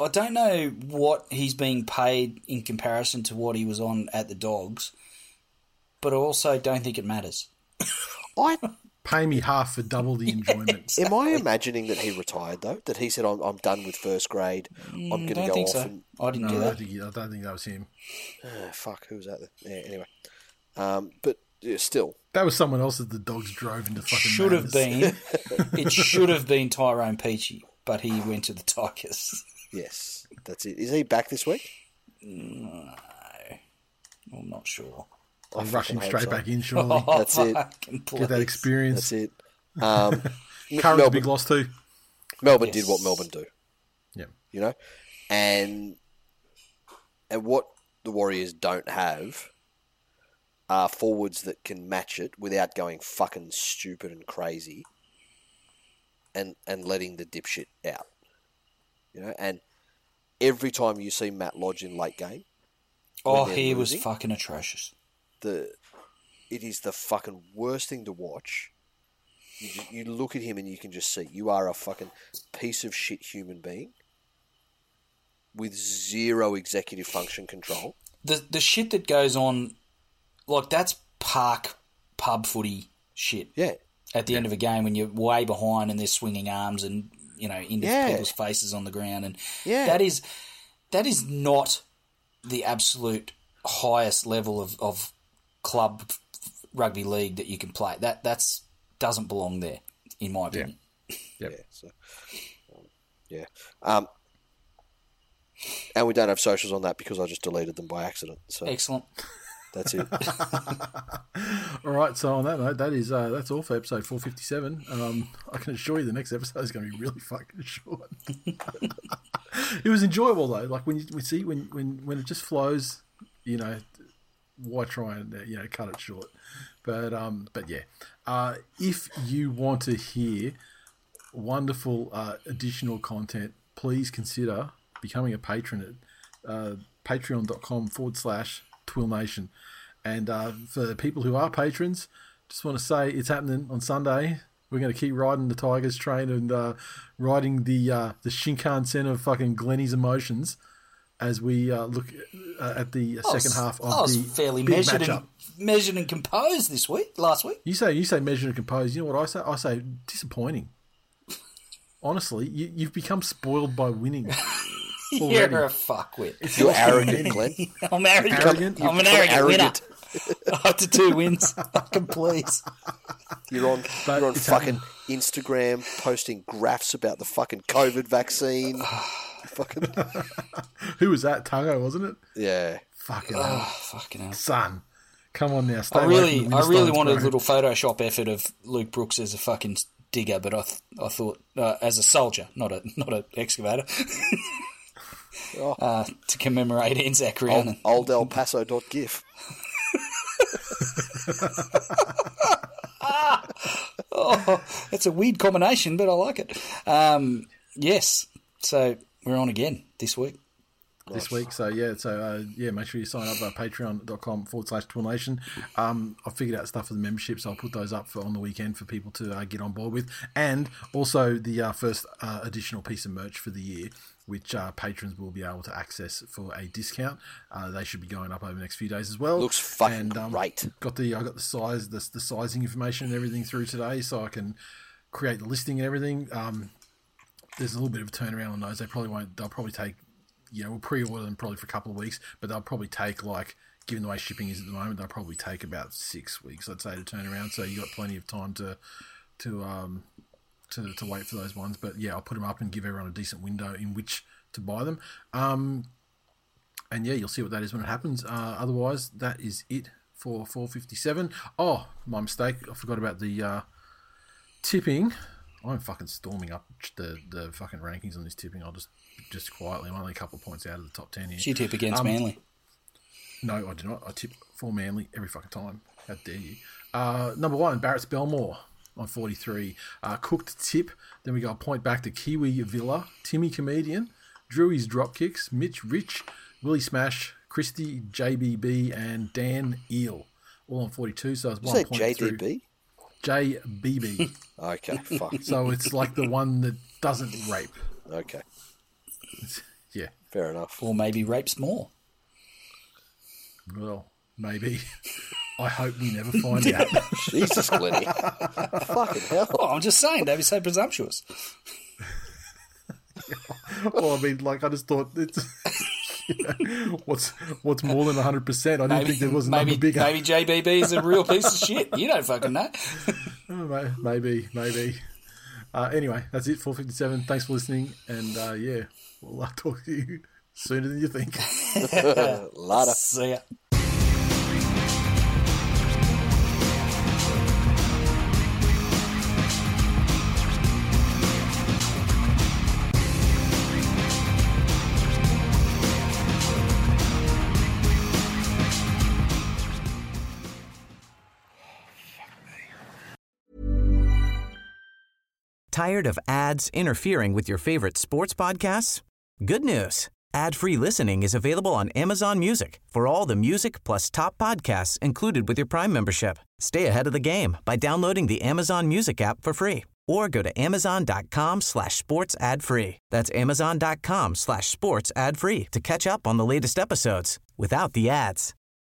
S4: I don't know what he's being paid in comparison to what he was on at the Dogs, but I also don't think it matters.
S2: Pay me half for double the enjoyment.
S3: Am I imagining that he retired, though? That he said, I'm done with first grade. I'm going to go off.
S4: So.
S3: And...
S4: I didn't do that.
S2: I don't think that was him.
S3: Fuck, who was that? Yeah, anyway. But yeah, still.
S2: That was someone else that the Dogs drove into fucking
S4: Should have
S2: madness.
S4: been. It should have been Tyrone Peachy, but he went to the Tigers.
S3: Yes, that's it. Is he back this week?
S4: No. I'm not sure.
S2: I'm rushing straight back in, surely.
S3: That's it.
S2: Get that experience.
S3: That's it.
S2: Current's a big loss too.
S3: Melbourne did what Melbourne do.
S2: Yeah.
S3: You know? And what the Warriors don't have are forwards that can match it without going fucking stupid and crazy and letting the dipshit out. You know? And every time you see Matt Lodge in late game...
S4: he was fucking atrocious.
S3: It is the fucking worst thing to watch. You look at him and you can just see you are a fucking piece of shit human being with zero executive function control.
S4: The shit that goes on, like that's park pub footy shit.
S3: Yeah.
S4: At the end of a game when you're way behind and they're swinging arms and into people's faces on the ground, and that is not the absolute highest level of club rugby league that you can play. That's doesn't belong there, in my opinion.
S2: Yep.
S3: And we don't have socials on that because I just deleted them by accident. So
S4: excellent.
S3: That's it.
S2: All right. So on that note, that's all for episode 457. I can assure you the next episode is going to be really fucking short. It was enjoyable though. Like when it just flows, why try and cut it short? But yeah. If you want to hear wonderful additional content, please consider becoming a patron at patreon.com/TwillNation. And for people who are patrons, just want to say it's happening on Sunday. We're going to keep riding the Tigers train and riding the Shinkansen of fucking Glennie's emotions as we look at the second half of the
S4: I was fairly
S2: big
S4: measured
S2: matchup.
S4: measured and composed last week.
S2: You say measured and composed. You know what I say? I say disappointing. Honestly, you've become spoiled by winning. Already.
S4: You're a fuckwit.
S3: You're arrogant, Glenn.
S4: I'm arrogant. I'm an arrogant winner. After 2 wins, fucking please.
S3: You're on fucking Instagram posting graphs about the fucking COVID vaccine. Fucking.
S2: Who was that? Tango, wasn't it?
S3: Yeah.
S2: Fucking hell.
S4: Fucking hell.
S2: Son, come on now. Stay
S4: I
S2: away from the
S4: really
S2: Winterstones,
S4: wanted
S2: bro.
S4: a little Photoshop effort of Luke Brooks as a fucking digger, but I thought as a soldier, not an excavator. To commemorate Anzac Round.
S3: Old El Paso.gif.
S2: That's
S3: a
S2: weird combination, but I like it. Yes, so we're on again this week. This week, so make sure you sign up at patreon.com/TwillNation. I've figured out stuff for the membership, so I'll put those up on the weekend for people to get on board with. And also the first additional piece of merch for the year, which patrons will be able to access for a discount. They should be going up over the next few days as well.
S3: Looks fucking great.
S2: I got the size, the sizing information and everything through today, so I can create the listing and everything. There's a little bit of a turnaround on those. They'll probably take, we'll pre-order them probably for a couple of weeks, but they'll probably take, given the way shipping is at the moment, they'll probably take about 6 weeks, I'd say, to turn around. So you got plenty of time to wait for those ones. But yeah, I'll put them up and give everyone a decent window in which to buy them. And yeah, you'll see what that is when it happens. Otherwise, that is it for 457. Oh, my mistake. I forgot about the tipping. I'm fucking storming up the fucking rankings on this tipping. I'll just quietly. I'm only a couple of points out of the top 10 here.
S4: Do you tip against Manly?
S2: No, I do not. I tip for Manly every fucking time. How dare you? Number 1, Barrett's Belmore on 43. Cooked tip. Then we got a point back to Kiwi Villa, Timmy Comedian, Drewy's Dropkicks, Mitch Rich, Willie Smash, Christy, JBB, and Dan Eel. All on 42. So it's 1 point
S3: JDB?
S2: through. JBB.
S3: Okay, fuck.
S2: So it's like the one that doesn't rape.
S3: Okay.
S2: Yeah.
S3: Fair enough.
S4: Or maybe rapes more.
S2: Well, maybe. I hope we never find out.
S3: Jesus, Glennie. Fucking hell.
S4: Oh, I'm just saying, don't be so presumptuous.
S2: Well, I mean, like, I just thought it's... what's more than 100%? I didn't think there was a number bigger.
S4: Maybe JBB is a real piece of shit. You don't fucking know.
S2: Maybe. Anyway, that's it, 457. Thanks for listening. And, yeah, we'll talk to you sooner than you think.
S3: Later.
S4: See ya.
S1: Tired of ads interfering with your favorite sports podcasts? Good news. Ad-free listening is available on Amazon Music for all the music plus top podcasts included with your Prime membership. Stay ahead of the game by downloading the Amazon Music app for free or go to amazon.com/sports ad free. That's amazon.com/sports ad free to catch up on the latest episodes without the ads.